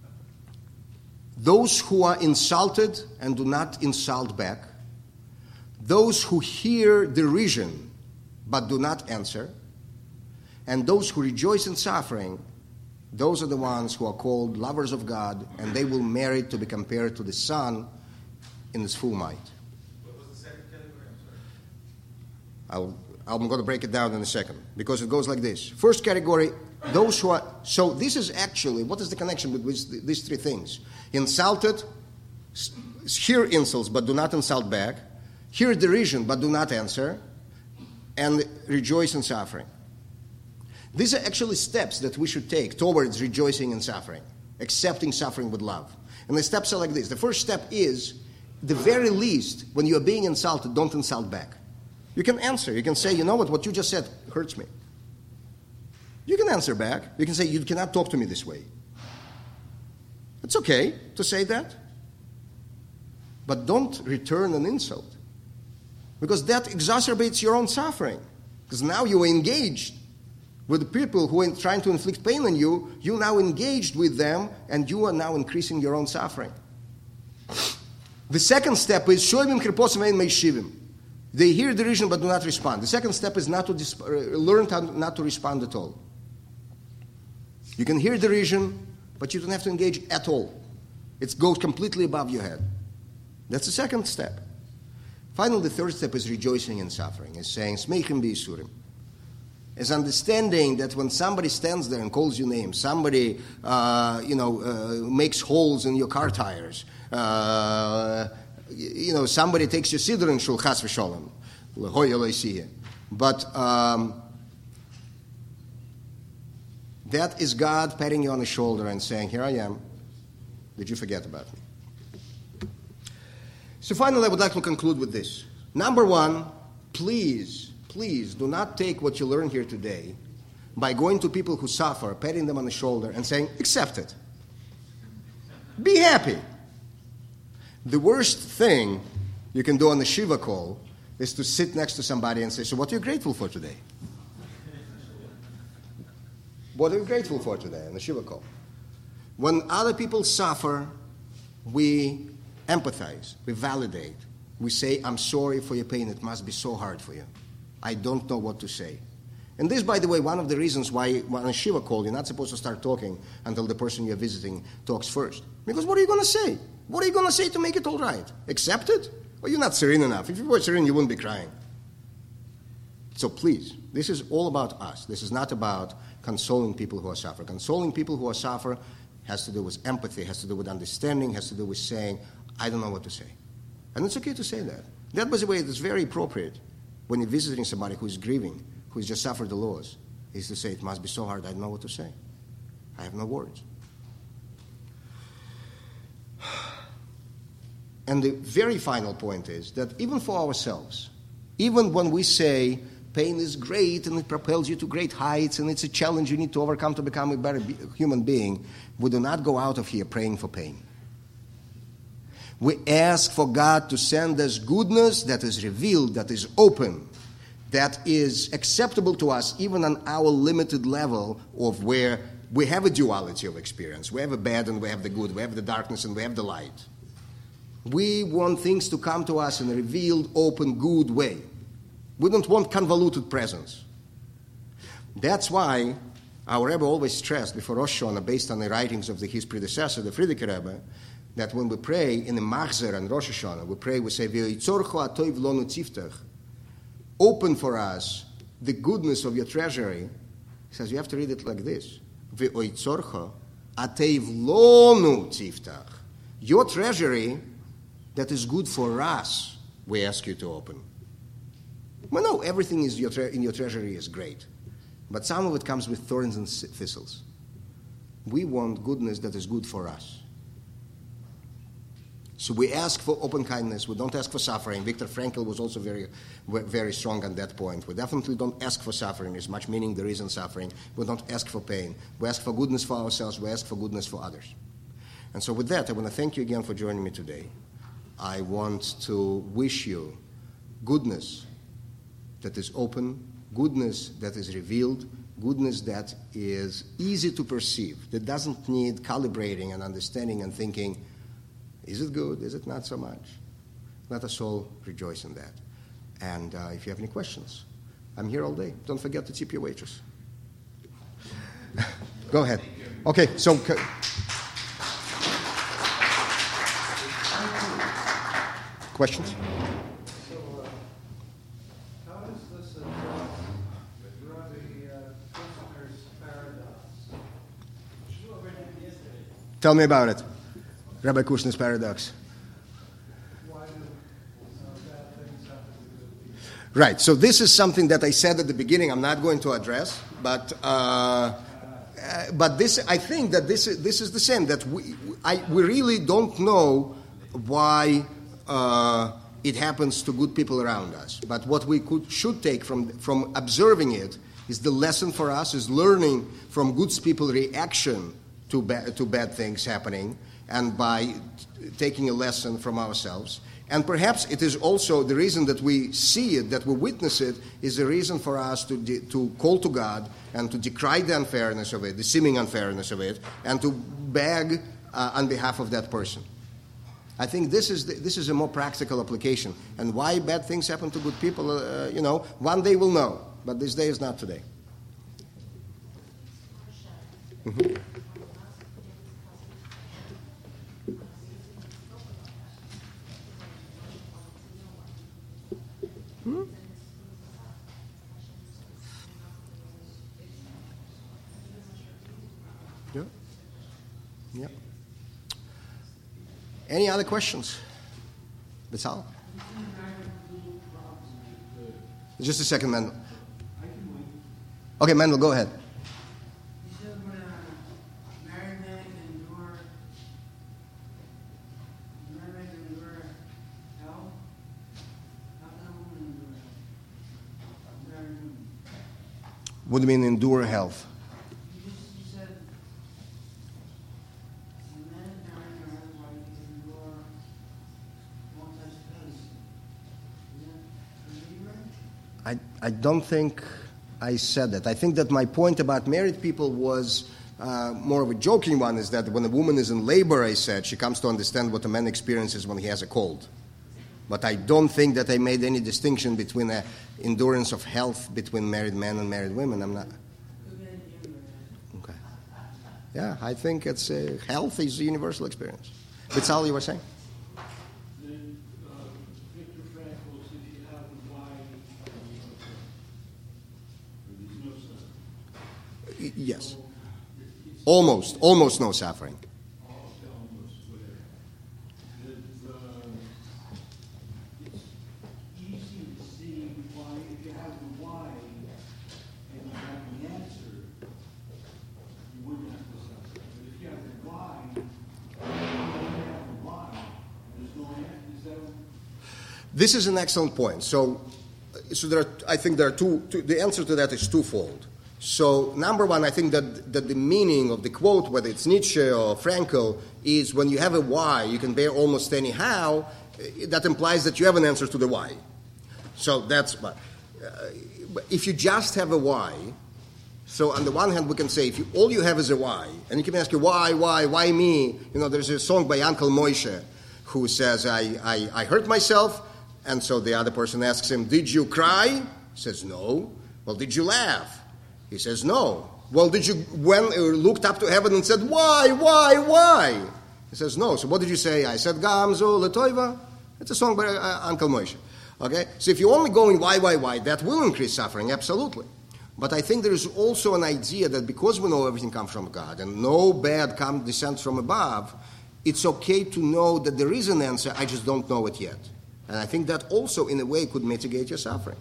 those who are insulted and do not insult back, those who hear derision but do not answer, and those who rejoice in suffering, those are the ones who are called lovers of God, and they will merit to be compared to the sun in its full might. What was the second category? I'm sorry. I'll, I'm going to break it down in a second, because it goes like this. First category, those who are... So this is actually, what is the connection with these three things? Insulted, hear insults but do not insult back, hear derision but do not answer, and rejoice in suffering. These are actually steps that we should take towards rejoicing in suffering, accepting suffering with love. And the steps are like this. The first step is the very least, when you are being insulted, don't insult back. You can answer. You can say, you know what, what you just said hurts me. You can answer back. You can say, you cannot talk to me this way. It's okay to say that. But don't return an insult. Because that exacerbates your own suffering. Because now you are engaged with the people who are trying to inflict pain on you. You now engaged with them, and you are now increasing your own suffering. The second step is shoivim kirposim ein meishivim. They hear derision but do not respond. The second step is not to dis- learn to, not to respond at all. You can hear derision, but you don't have to engage at all. It goes completely above your head. That's the second step. Finally, the third step is rejoicing in suffering. Is saying smeichim b'yisurim. Is understanding that when somebody stands there and calls you names, somebody uh, you know uh, makes holes in your car tires. Uh, you know, somebody takes your siddur and shul chas v'sholem, lehoya lo'isiyeh. But um, that is God patting you on the shoulder and saying, "Here I am. Did you forget about me?" So finally, I would like to conclude with this. Number one, please, please do not take what you learned here today by going to people who suffer, patting them on the shoulder, and saying, "Accept it. Be happy." The worst thing you can do on the Shiva call is to sit next to somebody and say, "So what are you grateful for today?" What are you grateful for today on the Shiva call? When other people suffer, we empathize, we validate. We say, "I'm sorry for your pain. It must be so hard for you. I don't know what to say." And this, by the way, one of the reasons why on a Shiva call, you're not supposed to start talking until the person you're visiting talks first. Because what are you going to say? What are you going to say to make it all right? Accept it? Well, you're not serene enough. If you were serene, you wouldn't be crying. So please, this is all about us. This is not about consoling people who are suffering. Consoling people who are suffering has to do with empathy, has to do with understanding, has to do with saying, "I don't know what to say." And it's okay to say that. That, by the way, is very appropriate when you're visiting somebody who is grieving, who has just suffered the loss, is to say, "It must be so hard, I don't know what to say. I have no words." And the very final point is that even for ourselves, even when we say pain is great and it propels you to great heights and it's a challenge you need to overcome to become a better be- human being, we do not go out of here praying for pain. We ask for God to send us goodness that is revealed, that is open, that is acceptable to us even on our limited level of where we have a duality of experience. We have a bad and we have the good. We have the darkness and we have the light. We want things to come to us in a revealed, open, good way. We don't want convoluted presence. That's why our Rebbe always stressed before Rosh Hashanah, based on the writings of the, his predecessor, the Frierdiker Rebbe, that when we pray in the Machzer and Rosh Hashanah, we pray, we say, "V'yotzorcho atoiv lonu tziftach." Open for us the goodness of your treasury. He says, you have to read it like this. V'yotzorcho atoiv lonu tziftach. Your treasury that is good for us, we ask you to open. Well, no, everything is your tre- in your treasury is great. But some of it comes with thorns and thistles. We want goodness that is good for us. So we ask for open kindness. We don't ask for suffering. Viktor Frankl was also very, very strong on that point. We definitely don't ask for suffering, as much meaning there isn't suffering. We don't ask for pain. We ask for goodness for ourselves. We ask for goodness for others. And so with that, I want to thank you again for joining me today. I want to wish you goodness that is open, goodness that is revealed, goodness that is easy to perceive, that doesn't need calibrating and understanding and thinking, is it good, is it not so much? Let us all rejoice in that. And uh, if you have any questions, I'm here all day. Don't forget to tip your waitress. Go ahead. Okay, so... C- Questions? So, uh, how does this address Rabbi uh, Kushner's paradox? Tell me about it. Rabbi Kushner's paradox. Why do uh, bad things happen to good people? Right. So this is something that I said at the beginning. I'm not going to address, but uh, uh, but this I think that this is, this is the same. That we I, we really don't know why uh, it happens to good people around us. But what we could, should take from, from observing it is the lesson for us is learning from good people's reaction to, ba- to bad things happening, and by t- taking a lesson from ourselves. And perhaps it is also the reason that we see it, that we witness it, is the reason for us to de- to call to God and to decry the unfairness of it, the seeming unfairness of it, and to beg uh, on behalf of that person. I think this is the, this is a more practical application. And why bad things happen to good people, uh, you know, one day we'll know, but this day is not today. Mm-hmm. Hmm? Yeah. Yeah. Any other questions? That's all. Just a second, Mendel. Okay, Mendel, go ahead. You said when a married man can endure, married man can endure hell, how can a woman endure hell? Married woman. What do you mean endure health? You just you said when a man is married or has a wife, he can endure all types of things. Is that is that right? I, I don't think I said that. I think that my point about married people was uh, more of a joking one, is that when a woman is in labor, I said, she comes to understand what a man experiences when he has a cold. But I don't think that I made any distinction between the endurance of health between married men and married women. I'm not. Okay. Yeah, I think it's uh, health is a universal experience. That's all you were saying? Then, uh, Viktor Frankl says if you have a wife, there's no suffering. Y- Yes. Almost, almost no suffering. Almost, almost, whatever. It's, uh, it's easy to see why, if you have the why and you have the answer, you wouldn't have to suffer. But if you have the why, and you don't have the why, there's no answer. Is that what? This is an excellent point. So, so there are, I think there are two, two. The answer to that is twofold. So, number one, I think that, that the meaning of the quote, whether it's Nietzsche or Frankl, is when you have a why, you can bear almost any how. eh, That implies that you have an answer to the why. So that's. But uh, if you just have a why, so on the one hand, we can say if you, all you have is a why, and you can ask you why, why, why me? You know, there's a song by Uncle Moshe who says, I, I, I hurt myself, and so the other person asks him, did you cry? He says, no. Well, did you laugh? He says, no. Well, did you, when uh, looked up to heaven and said, why, why, why? He says, no. So what did you say? I said, Gamzu Letoiva. It's a song by uh, Uncle Moshe. Okay? So if you're only going why, why, why, that will increase suffering, absolutely. But I think there is also an idea that because we know everything comes from God and no bad come, descends from above, it's okay to know that there is an answer, I just don't know it yet. And I think that also, in a way, could mitigate your suffering.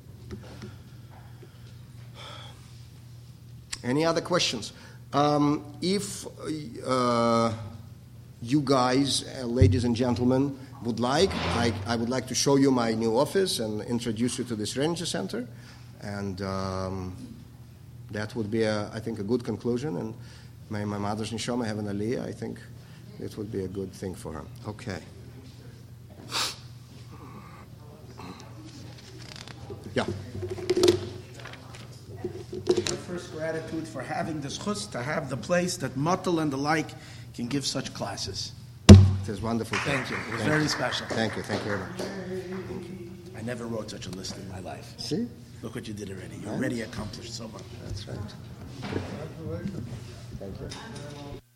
Any other questions? Um, if uh, you guys, uh, ladies and gentlemen, would like, I, I would like to show you my new office and introduce you to this Ranger Center. And um, that would be, a, I think, a good conclusion. And may my mother's neshama have an aliyah. I think it would be a good thing for her. Okay. Yeah. My first gratitude for having this chutz to have the place that Mottel and the like can give such classes. It is wonderful. Thank you. It was Thank very you. special. Thank you. Thank you very much. I never wrote such a list in my life. See? Look what you did already. You Huh? already accomplished so much. That's right. Congratulations. Thank you.